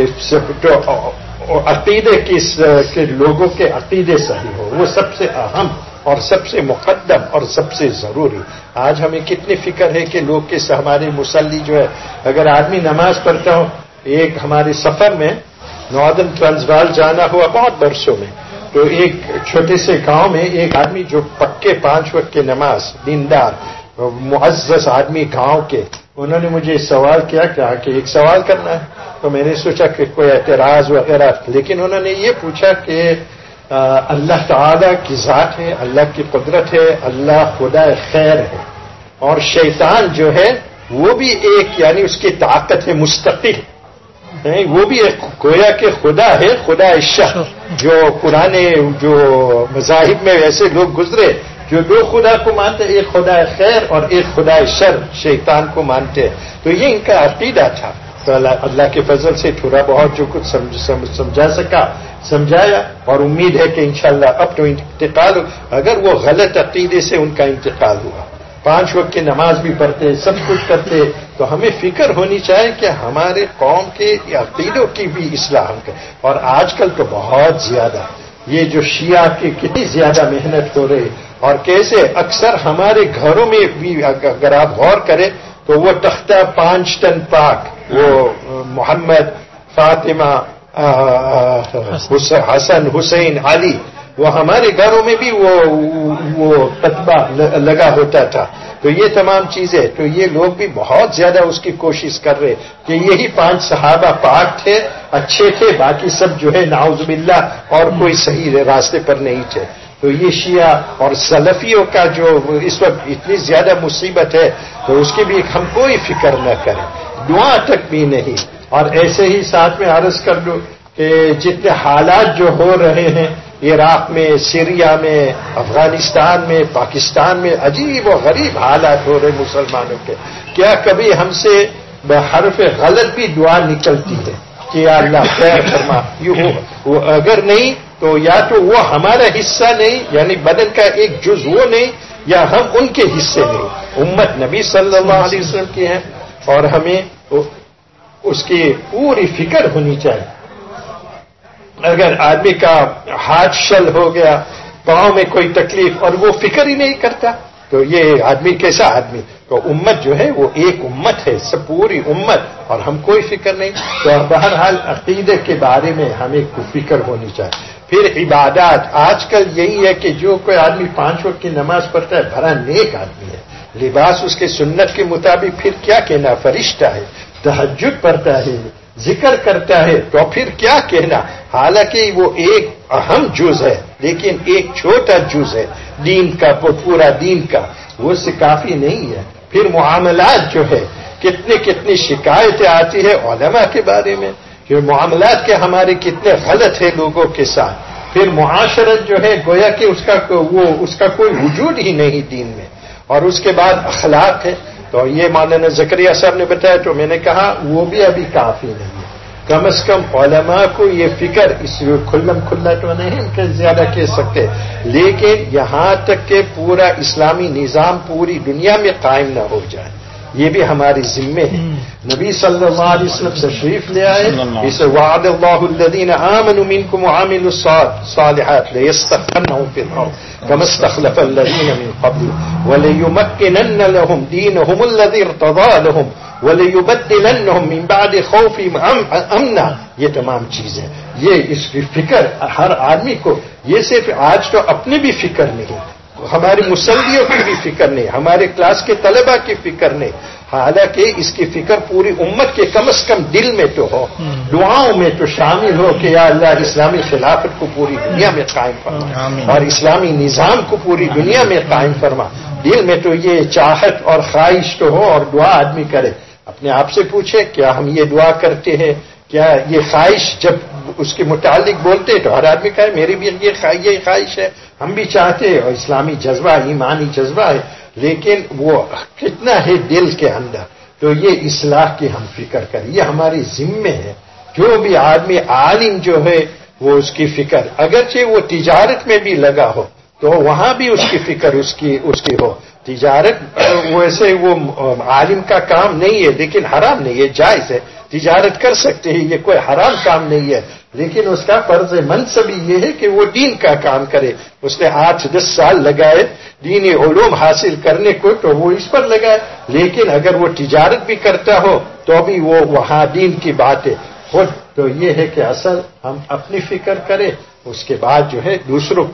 عقیدے کے لوگوں کے عقیدے صحیح ہو, وہ سب سے اہم اور سب سے مقدم اور سب سے ضروری. آج ہمیں کتنی فکر ہے کہ لوگ کے ہمارے مصلی جو ہے, اگر آدمی نماز پڑھتا ہو, ایک ہمارے سفر میں ناردرن ٹرانسوال جانا ہوا بہت برسوں میں, تو ایک چھوٹے سے گاؤں میں ایک آدمی جو پکے 5 وقت کے نماز دیندار معزز آدمی گاؤں کے, انہوں نے مجھے سوال کیا کہ ایک سوال کرنا ہے. تو میں نے سوچا کہ کوئی اعتراض وغیرہ, لیکن انہوں نے یہ پوچھا کہ اللہ تعالی کی ذات ہے, اللہ کی قدرت ہے, اللہ خدا خیر ہے, اور شیطان جو ہے وہ بھی ایک یعنی اس کی طاقت ہے مستقل, وہ بھی ایک گویا کہ خدا ہے, خدا شر. جو پرانے جو مذاہب میں ایسے لوگ گزرے جو 2 خدا کو مانتے, ایک خدا خیر اور ایک خدا شر شیطان کو مانتے. تو یہ ان کا عقیدہ تھا. تو اللہ کے فضل سے تھوڑا بہت جو کچھ سمجھا سکا سمجھایا, اور امید ہے کہ انشاءاللہ اب تو انتقال, اگر وہ غلط عقیدے سے ان کا انتقال ہوا, 5 وقت کی نماز بھی پڑھتے, سب کچھ کرتے, تو ہمیں فکر ہونی چاہیے کہ ہمارے قوم کے عقیدوں کی بھی اصلاح ہم کریں. اور آج کل تو بہت زیادہ یہ جو شیعہ کی کتنی زیادہ محنت ہو رہی, اور کیسے اکثر ہمارے گھروں میں بھی اگر آپ غور کریں تو وہ تختہ 5 ٹن پاک, وہ محمد, فاطمہ, حسن, حسین, علی, وہ ہمارے گھروں میں بھی وہ کتبہ لگا ہوتا تھا. تو یہ تمام چیزیں, تو یہ لوگ بھی بہت زیادہ اس کی کوشش کر رہے کہ یہی 5 صحابہ پاک تھے, اچھے تھے, باقی سب جو ہے نعوذ باللہ اور کوئی صحیح راستے پر نہیں تھے. تو یہ شیعہ اور سلفیوں کا جو اس وقت اتنی زیادہ مصیبت ہے, تو اس کی بھی ہم کوئی فکر نہ کریں, دعا تک بھی نہیں. اور ایسے ہی ساتھ میں عرض کر دوں کہ جتنے حالات جو ہو رہے ہیں عراق میں, سیریا میں, افغانستان میں, پاکستان میں, عجیب و غریب حالات ہو رہے مسلمانوں کے, کیا کبھی ہم سے بحرف غلط بھی دعا نکلتی ہے کہ یا اللہ خیر فرما؟ اگر نہیں تو یا تو وہ ہمارا حصہ نہیں, یعنی بدن کا ایک جز وہ نہیں, یا ہم ان کے حصے نہیں. امت نبی صلی اللہ علیہ وسلم کی ہے, اور ہمیں اس کی پوری فکر ہونی چاہیے. اگر آدمی کا ہاتھ شل ہو گیا, پاؤں میں کوئی تکلیف, اور وہ فکر ہی نہیں کرتا, تو تو یہ آدمی کیسا آدمی؟ تو امت جو ہے وہ ایک امت ہے، سب پوری امت، اور ہم کوئی فکر نہیں. تو بہرحال عقیدے کے بارے میں ہمیں فکر ہونی چاہیے. پھر عبادات، آج کل یہی ہے کہ جو کوئی آدمی 5 وقت کی نماز پڑھتا ہے بڑا نیک آدمی ہے، لباس اس کے سنت کے مطابق، پھر کیا کہنا، فرشتہ ہے، تہجد پڑھتا ہے، ذکر کرتا ہے، تو پھر کیا کہنا. حالانکہ وہ ایک اہم جز ہے لیکن ایک چھوٹا جز ہے دین کا، پورا دین کا، وہ سے کافی نہیں ہے. پھر معاملات جو ہے کتنی شکایتیں آتی ہے علماء کے بارے میں کہ معاملات کے ہمارے کتنے غلط ہیں لوگوں کے ساتھ. پھر معاشرت جو ہے گویا کہ اس کا کوئی وجود ہی نہیں دین میں. اور اس کے بعد اخلاق ہے. تو یہ مولانا زکریا صاحب نے بتایا، تو میں نے کہا وہ بھی ابھی کافی نہیں ہے. کم از کم علماء کو یہ فکر، اس کھلا تو نہیں کہ زیادہ کہہ سکتے، لیکن یہاں تک کہ پورا اسلامی نظام پوری دنیا میں قائم نہ ہو جائے، یہ بھی ہماری ذمے ہے. نبی صلی اللہ علیہ وسلم تشریف لے آئے، اس وعد اللہ الذین آمنوا منکم وعملوا الصالحات لیستخلفنهم فی الارض کما استخلف الذین من قبل وليمکنن لهم دینهم الذی ارتضى لهم وَلِيُبَدِّلَنَّهُمْ مِنْ بَعْدِ خَوْفِهِمْ امنا. یہ تمام چیزیں، یہ اس کی فکر ہر آدمی کو، یہ صرف آج تو اپنی بھی فکر نہیں، ہمارے مسلمانوں کی بھی فکر نہیں، ہمارے کلاس کے طلباء کی فکر نہیں، حالانکہ اس کی فکر پوری امت کے کم از کم دل میں تو ہو، دعاؤں میں تو شامل ہو کہ یا اللہ اسلامی خلافت کو پوری دنیا میں قائم فرما اور اسلامی نظام کو پوری دنیا میں قائم فرما. دل میں تو یہ چاہت اور خواہش تو ہو اور دعا آدمی کرے. اپنے آپ سے پوچھے کیا ہم یہ دعا کرتے ہیں؟ کیا یہ خواہش جب اس کے متعلق بولتے تو ہر آدمی کہے میری بھی یہ خواہش ہے، ہم بھی چاہتے ہیں، اور اسلامی جذبہ ایمانی جذبہ ہے، لیکن وہ کتنا ہے دل کے اندر. تو یہ اصلاح کی ہم فکر کریں، یہ ہماری ذمہ ہے. جو بھی آدمی عالم جو ہے وہ اس کی فکر، اگرچہ وہ تجارت میں بھی لگا ہو تو وہاں بھی اس کی فکر اس کی ہو. تجارت ویسے وہ عالم کا کام نہیں ہے، لیکن حرام نہیں ہے، جائز ہے، تجارت کر سکتے ہیں، یہ کوئی حرام کام نہیں ہے، لیکن اس کا فرض منصبی یہ ہے کہ وہ دین کا کام کرے. اس نے 8-10 سال لگائے دینی علوم حاصل کرنے کو تو وہ اس پر لگائے، لیکن اگر وہ تجارت بھی کرتا ہو تو بھی وہ وہاں دین کی بات ہے خود. تو یہ ہے کہ اصل ہم اپنی فکر کریں، اس کے بعد جو ہے دوسروں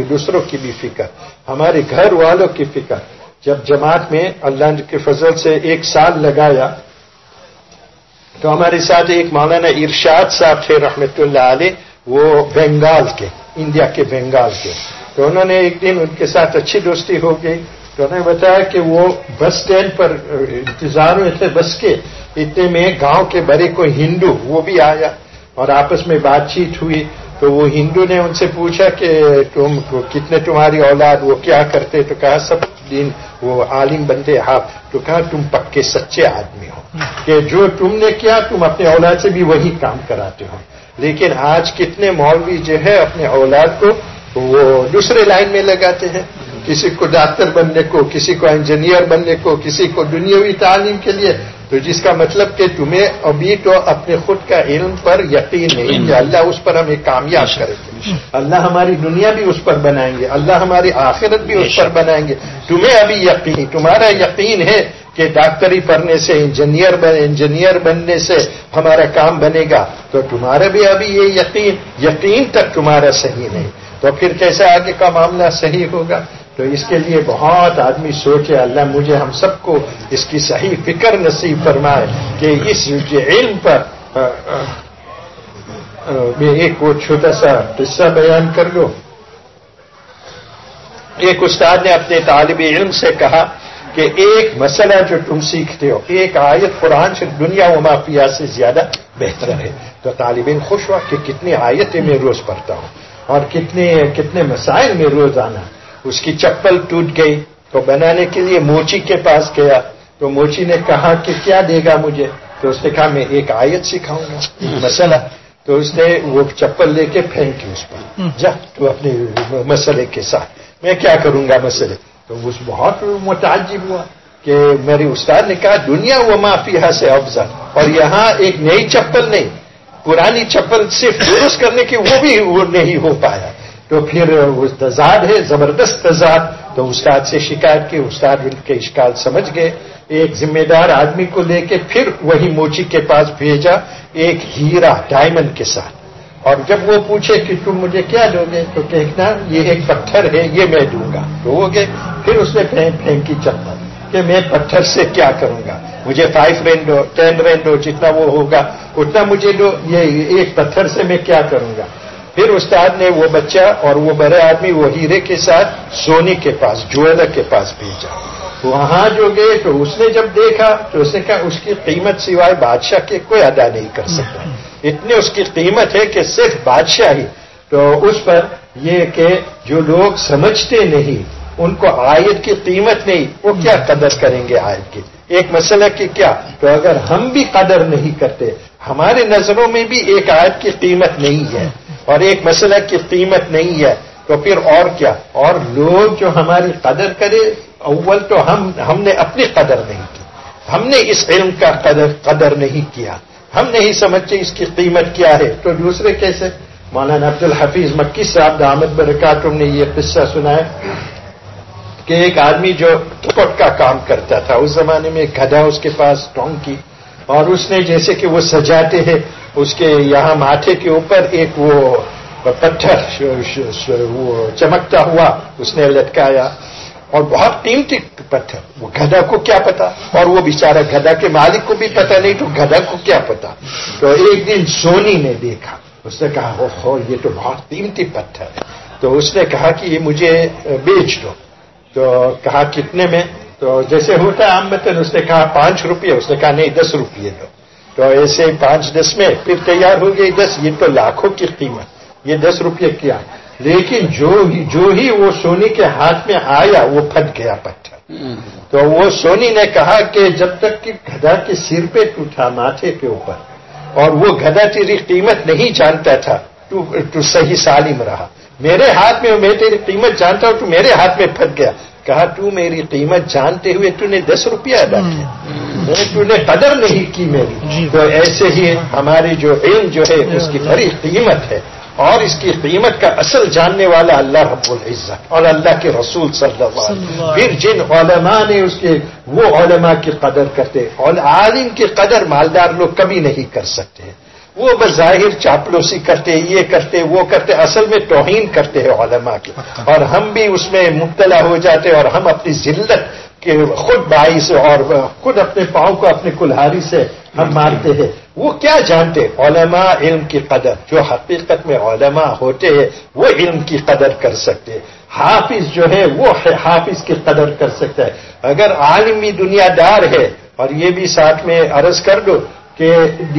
کی بھی فکر، ہمارے گھر والوں کی فکر. جب جماعت میں اللہ کے فضل سے 1 سال لگایا تو ہمارے ساتھ ایک مولانا ارشاد صاحب تھے رحمت اللہ علیہ، وہ بنگال کے، انڈیا کے بنگال کے. تو انہوں نے ایک دن ان کے ساتھ اچھی دوستی ہو گئی، تو انہوں نے بتایا کہ وہ بس اسٹینڈ پر انتظار میں تھے بس کے، اتنے میں گاؤں کے بڑے کوئی ہندو وہ بھی آیا اور آپس میں بات چیت ہوئی. تو وہ ہندو نے ان سے پوچھا کہ کتنے تمہاری اولاد، وہ کیا کرتے؟ تو کہا سب دین وہ عالم بندے آپ. تو کہا تم پکے سچے آدمی ہو کہ جو تم نے کیا تم اپنے اولاد سے بھی وہی کام کراتے ہو. لیکن آج کتنے مولوی جو ہے اپنے اولاد کو وہ دوسرے لائن میں لگاتے ہیں، کسی کو ڈاکٹر بننے کو، کسی کو انجینئر بننے کو، کسی کو دنیاوی تعلیم کے لیے. تو جس کا مطلب کہ تمہیں ابھی تو اپنے خود کا علم پر یقین نہیں کہ اللہ اس پر ہمیں کامیاب کرے گے، اللہ ہماری دنیا بھی اس پر بنائیں گے، اللہ ہماری آخرت بھی اس پر بنائیں گے. تمہیں ابھی یقین، تمہارا یقین ہے کہ ڈاکٹری پڑھنے سے انجینئر بننے سے ہمارا کام بنے گا، تو تمہارا بھی ابھی یہ یقین تک تمہارا صحیح نہیں، تو پھر کیسے آگے کا معاملہ صحیح ہوگا؟ تو اس کے لیے بہت آدمی سوچے، اللہ مجھے ہم سب کو اس کی صحیح فکر نصیب فرمائے کہ اس علم پر. میں ایک وہ چھوٹا سا قصہ بیان کر لو. ایک استاد نے اپنے طالب علم سے کہا کہ ایک مسئلہ جو تم سیکھتے ہو، ایک آیت قرآن سے دنیا و ما فیہا سے زیادہ بہتر ہے. تو طالب علم خوش ہوا کہ کتنی آیتیں میں روز پڑھتا ہوں اور کتنے مسائل میں روز آنا. اس کی چپل ٹوٹ گئی تو بنانے کے لیے موچی کے پاس گیا، تو موچی نے کہا کہ کیا دے گا مجھے؟ تو اس نے کہا میں ایک آیت سکھاؤں گا، مسئلہ. تو اس نے وہ چپل لے کے پھینکی اس پر، جا تو اپنے مسئلے کے ساتھ، میں کیا کروں گا مسئلے. تو اس بہت متعجب ہوا کہ میرے استاد نے کہا دنیا و ما فیہا سے افضل، اور یہاں ایک نئی چپل نہیں، پرانی چپل صرف درست کرنے کی وہ بھی نہیں ہو پایا. تو پھر وہ تضاد ہے، زبردست تضاد. تو استاد سے شکایت کی، استاد ان کے اشکال سمجھ گئے. ایک ذمہ دار آدمی کو لے کے پھر وہی موچی کے پاس بھیجا ایک ہیرا ڈائمنڈ کے ساتھ. اور جب وہ پوچھے کہ تم مجھے کیا دو گے تو کہنا یہ ایک پتھر ہے، یہ میں دوں گا. تو ہو گئے. پھر اس نے پھینکی چپل کہ میں پتھر سے کیا کروں گا، مجھے 5 رین دو، 10 رین دو، جتنا وہ ہوگا اتنا مجھے دو، یہ ایک پتھر سے میں کیا کروں گا. پھر استاد نے وہ بچہ اور وہ بڑے آدمی وہ ہیرے کے ساتھ سونی کے پاس، جویلر کے پاس بھیجا. وہاں جو گئے تو اس نے جب دیکھا تو اس نے کہا اس کی قیمت سوائے بادشاہ کے کوئی ادا نہیں کر سکتا، اتنی اس کی قیمت ہے کہ صرف بادشاہ ہی. تو اس پر یہ کہ جو لوگ سمجھتے نہیں، ان کو آیت کی قیمت نہیں، وہ کیا قدر کریں گے آیت کی. ایک مسئلہ کہ کیا، تو اگر ہم بھی قدر نہیں کرتے، ہمارے نظروں میں بھی ایک آیت کی قیمت نہیں ہے اور ایک مسئلہ کی قیمت نہیں ہے، تو پھر اور کیا. اور لوگ جو ہماری قدر کرے، اول تو ہم نے اپنی قدر نہیں کی، ہم نے اس علم کا قدر نہیں کیا، ہم نہیں سمجھتے اس کی قیمت کیا ہے، تو دوسرے کیسے. مولانا عبدالحفیظ مکی صاحب دامت برکاتہم نے یہ قصہ سنایا کہ ایک آدمی جو ٹکٹ کا کام کرتا تھا، اس زمانے میں گدھا اس کے پاس ٹونکی، اور اس نے جیسے کہ وہ سجاتے ہیں اس کے یہاں ماتھے کے اوپر ایک وہ پتھر وہ چمکتا ہوا اس نے لٹکایا، اور بہت قیمتی پتھر. وہ گدھا کو کیا پتا، اور وہ بیچارہ گدھا کے مالک کو بھی پتا نہیں، تو گدھا کو کیا پتا. تو ایک دن سونی نے دیکھا، اس نے کہا اوہو یہ تو بہت قیمتی پتھر ہے. تو اس نے کہا کہ یہ مجھے بیچ دو. تو کہا کتنے میں، تو جیسے ہوتا ہے عام مثلاً اس نے کہا 5 روپے، اس نے کہا نہیں 10 روپے دو. تو ایسے 5-10 میں پھر تیار ہو گئی 10. یہ تو لاکھوں کی قیمت، یہ 10 روپے کیا. لیکن جو ہی وہ سونی کے ہاتھ میں آیا وہ پھٹ گیا پتھر. تو وہ سونی نے کہا کہ جب تک کہ گدھا کے سر پہ ٹوٹا، ماتھے کے اوپر، اور وہ گدھا تیری قیمت نہیں جانتا تھا، تو صحیح سالم رہا. میرے ہاتھ میں میں تیری قیمت جانتا ہوں، تو میرے ہاتھ میں پھٹ گیا. کہا تو میری قیمت جانتے ہوئے تو نے 10 روپیہ ادا کیا، تو نے قدر نہیں کی میری. تو ایسے ہی ہماری جو علم جو ہے اس کی بڑی قیمت ہے، اور اس کی قیمت کا اصل جاننے والا اللہ رب العزت اور اللہ کے رسول صلی اللہ علیہ وسلم. پھر جن علماء نے اس کے، وہ علماء کی قدر کرتے، اور عالم کی قدر مالدار لوگ کبھی نہیں کر سکتے. وہ بظاہر چاپلوسی کرتے، یہ کرتے وہ کرتے، اصل میں توہین کرتے ہیں علماء کی، اور ہم بھی اس میں مبتلا ہو جاتے، اور ہم اپنی ذلت کے خود باعث اور خود اپنے پاؤں کو اپنے کلہاری سے ہم مارتے ہیں. وہ کیا جانتے علماء علم کی قدر، جو حقیقت میں علماء ہوتے ہیں وہ علم کی قدر کر سکتے. حافظ جو ہے وہ حافظ کی قدر کر سکتا ہے. اگر عالم بھی دنیا دار ہے، اور یہ بھی ساتھ میں عرض کر دو کہ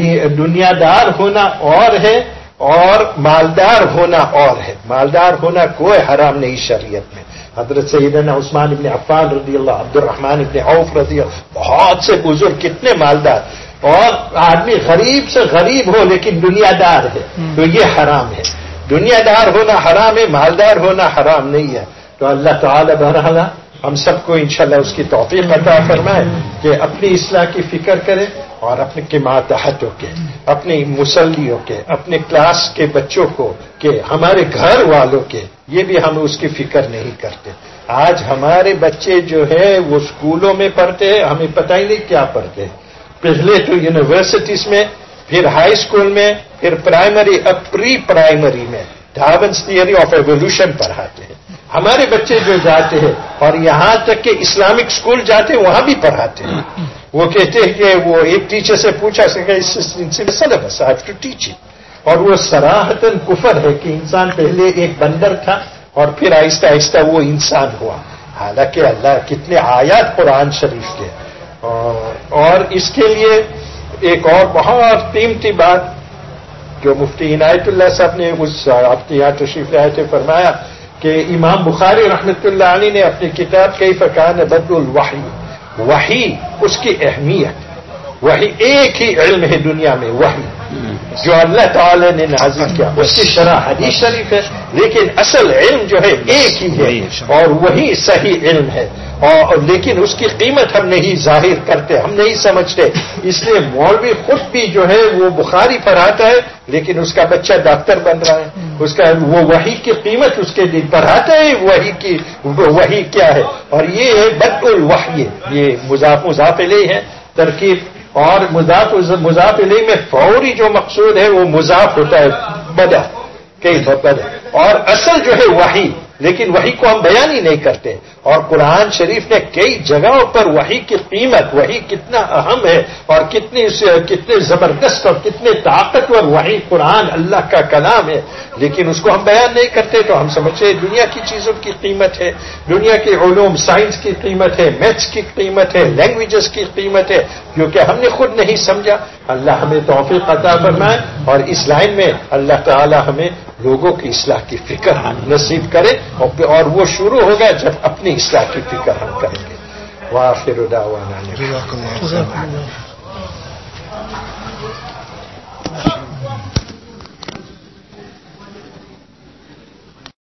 دنیا دار ہونا اور ہے اور مالدار ہونا اور ہے. مالدار ہونا کوئی حرام نہیں شریعت میں. حضرت سیدنا عثمان ابن عفان رضی اللہ، عبد الرحمن ابن عوف رضی اللہ، بہت سے بزرگ کتنے مالدار، اور آدمی غریب سے غریب ہو لیکن دنیا دار ہے تو یہ حرام ہے. دنیا دار ہونا حرام ہے، مالدار ہونا حرام نہیں ہے. تو اللہ تعالی بہرحال ہم سب کو انشاءاللہ اس کی توفیق عطا فرمائے کہ اپنی اصلاح کی فکر کرے، اور اپنے کے ماتحتوں کے، اپنے مسلیوں کے، اپنے کلاس کے بچوں کو، کہ ہمارے گھر والوں کے، یہ بھی ہم اس کی فکر نہیں کرتے. آج ہمارے بچے جو ہے وہ اسکولوں میں پڑھتے ہیں، ہمیں پتہ ہی نہیں کیا پڑھتے ہیں. پہلے تو یونیورسٹیز میں، پھر ہائی اسکول میں، پھر پرائمری، اب پری پرائمری میں ڈارونز تھیوری آف ایوولوشن پڑھاتے ہیں. ہمارے بچے جو جاتے ہیں، اور یہاں تک کہ اسلامک اسکول جاتے ہیں وہاں بھی پڑھاتے ہیں. وہ کہتے ہیں کہ وہ ایک ٹیچر سے پوچھا سکے syllabus I have to teach it, اور وہ صراحتاً کفر ہے کہ انسان پہلے ایک بندر تھا اور پھر آہستہ آہستہ وہ انسان ہوا. حالانکہ اللہ کتنے آیات قرآن شریف کے. اور اس کے لیے ایک اور بہت قیمتی بات جو مفتی عنایت اللہ صاحب نے اس آپ کے یہاں تشریف لائے تھے فرمایا کہ امام بخاری رحمۃ اللہ علیہ نے اپنی کتاب کیف کان بدء الوحی، وحی اس کی اہمیت، وحی ایک ہی علم ہے دنیا میں، وحی جو اللہ تعالی نے نازل کیا، اس کی شرح حدیث شریف ہے، لیکن اصل علم جو ہے ایک ہی ہے، اور وہی صحیح علم ہے. اور لیکن اس کی قیمت ہم نہیں ظاہر کرتے، ہم نہیں سمجھتے. اس لیے مولوی خود بھی جو ہے وہ بخاری پڑھاتا ہے لیکن اس کا بچہ ڈاکٹر بن رہا ہے. اس کا وہ وحی کی قیمت اس کے لیے پڑھاتا ہے وحی کیا ہے. اور یہ ہے بدء الوحی، یہ مضاف الیہ ہے ترکیب. اور مضاف الیہ میں فوری جو مقصود ہے وہ مضاف ہوتا ہے بدء اور اصل جو ہے وحی، لیکن وحی کو ہم بیان ہی نہیں کرتے. اور قرآن شریف نے کئی جگہوں پر وحی کی قیمت، وحی کتنا اہم ہے اور کتنے زبردست اور کتنے طاقتور وحی قرآن اللہ کا کلام ہے، لیکن اس کو ہم بیان نہیں کرتے. تو ہم سمجھتے ہیں دنیا کی چیزوں کی قیمت ہے، دنیا کے علوم سائنس کی قیمت ہے، میتھس کی قیمت ہے، لینگویجز کی قیمت ہے، کیونکہ ہم نے خود نہیں سمجھا. اللہ ہمیں توفیق عطا فرمائے اور اس لائن میں اللہ تعالی ہمیں لوگوں کی اصلاح کی فکر نصیب کرے اور وہ شروع ہوگا جب اپنی اصلاح کی فکر ہم کریں گے. وآخر دعوانا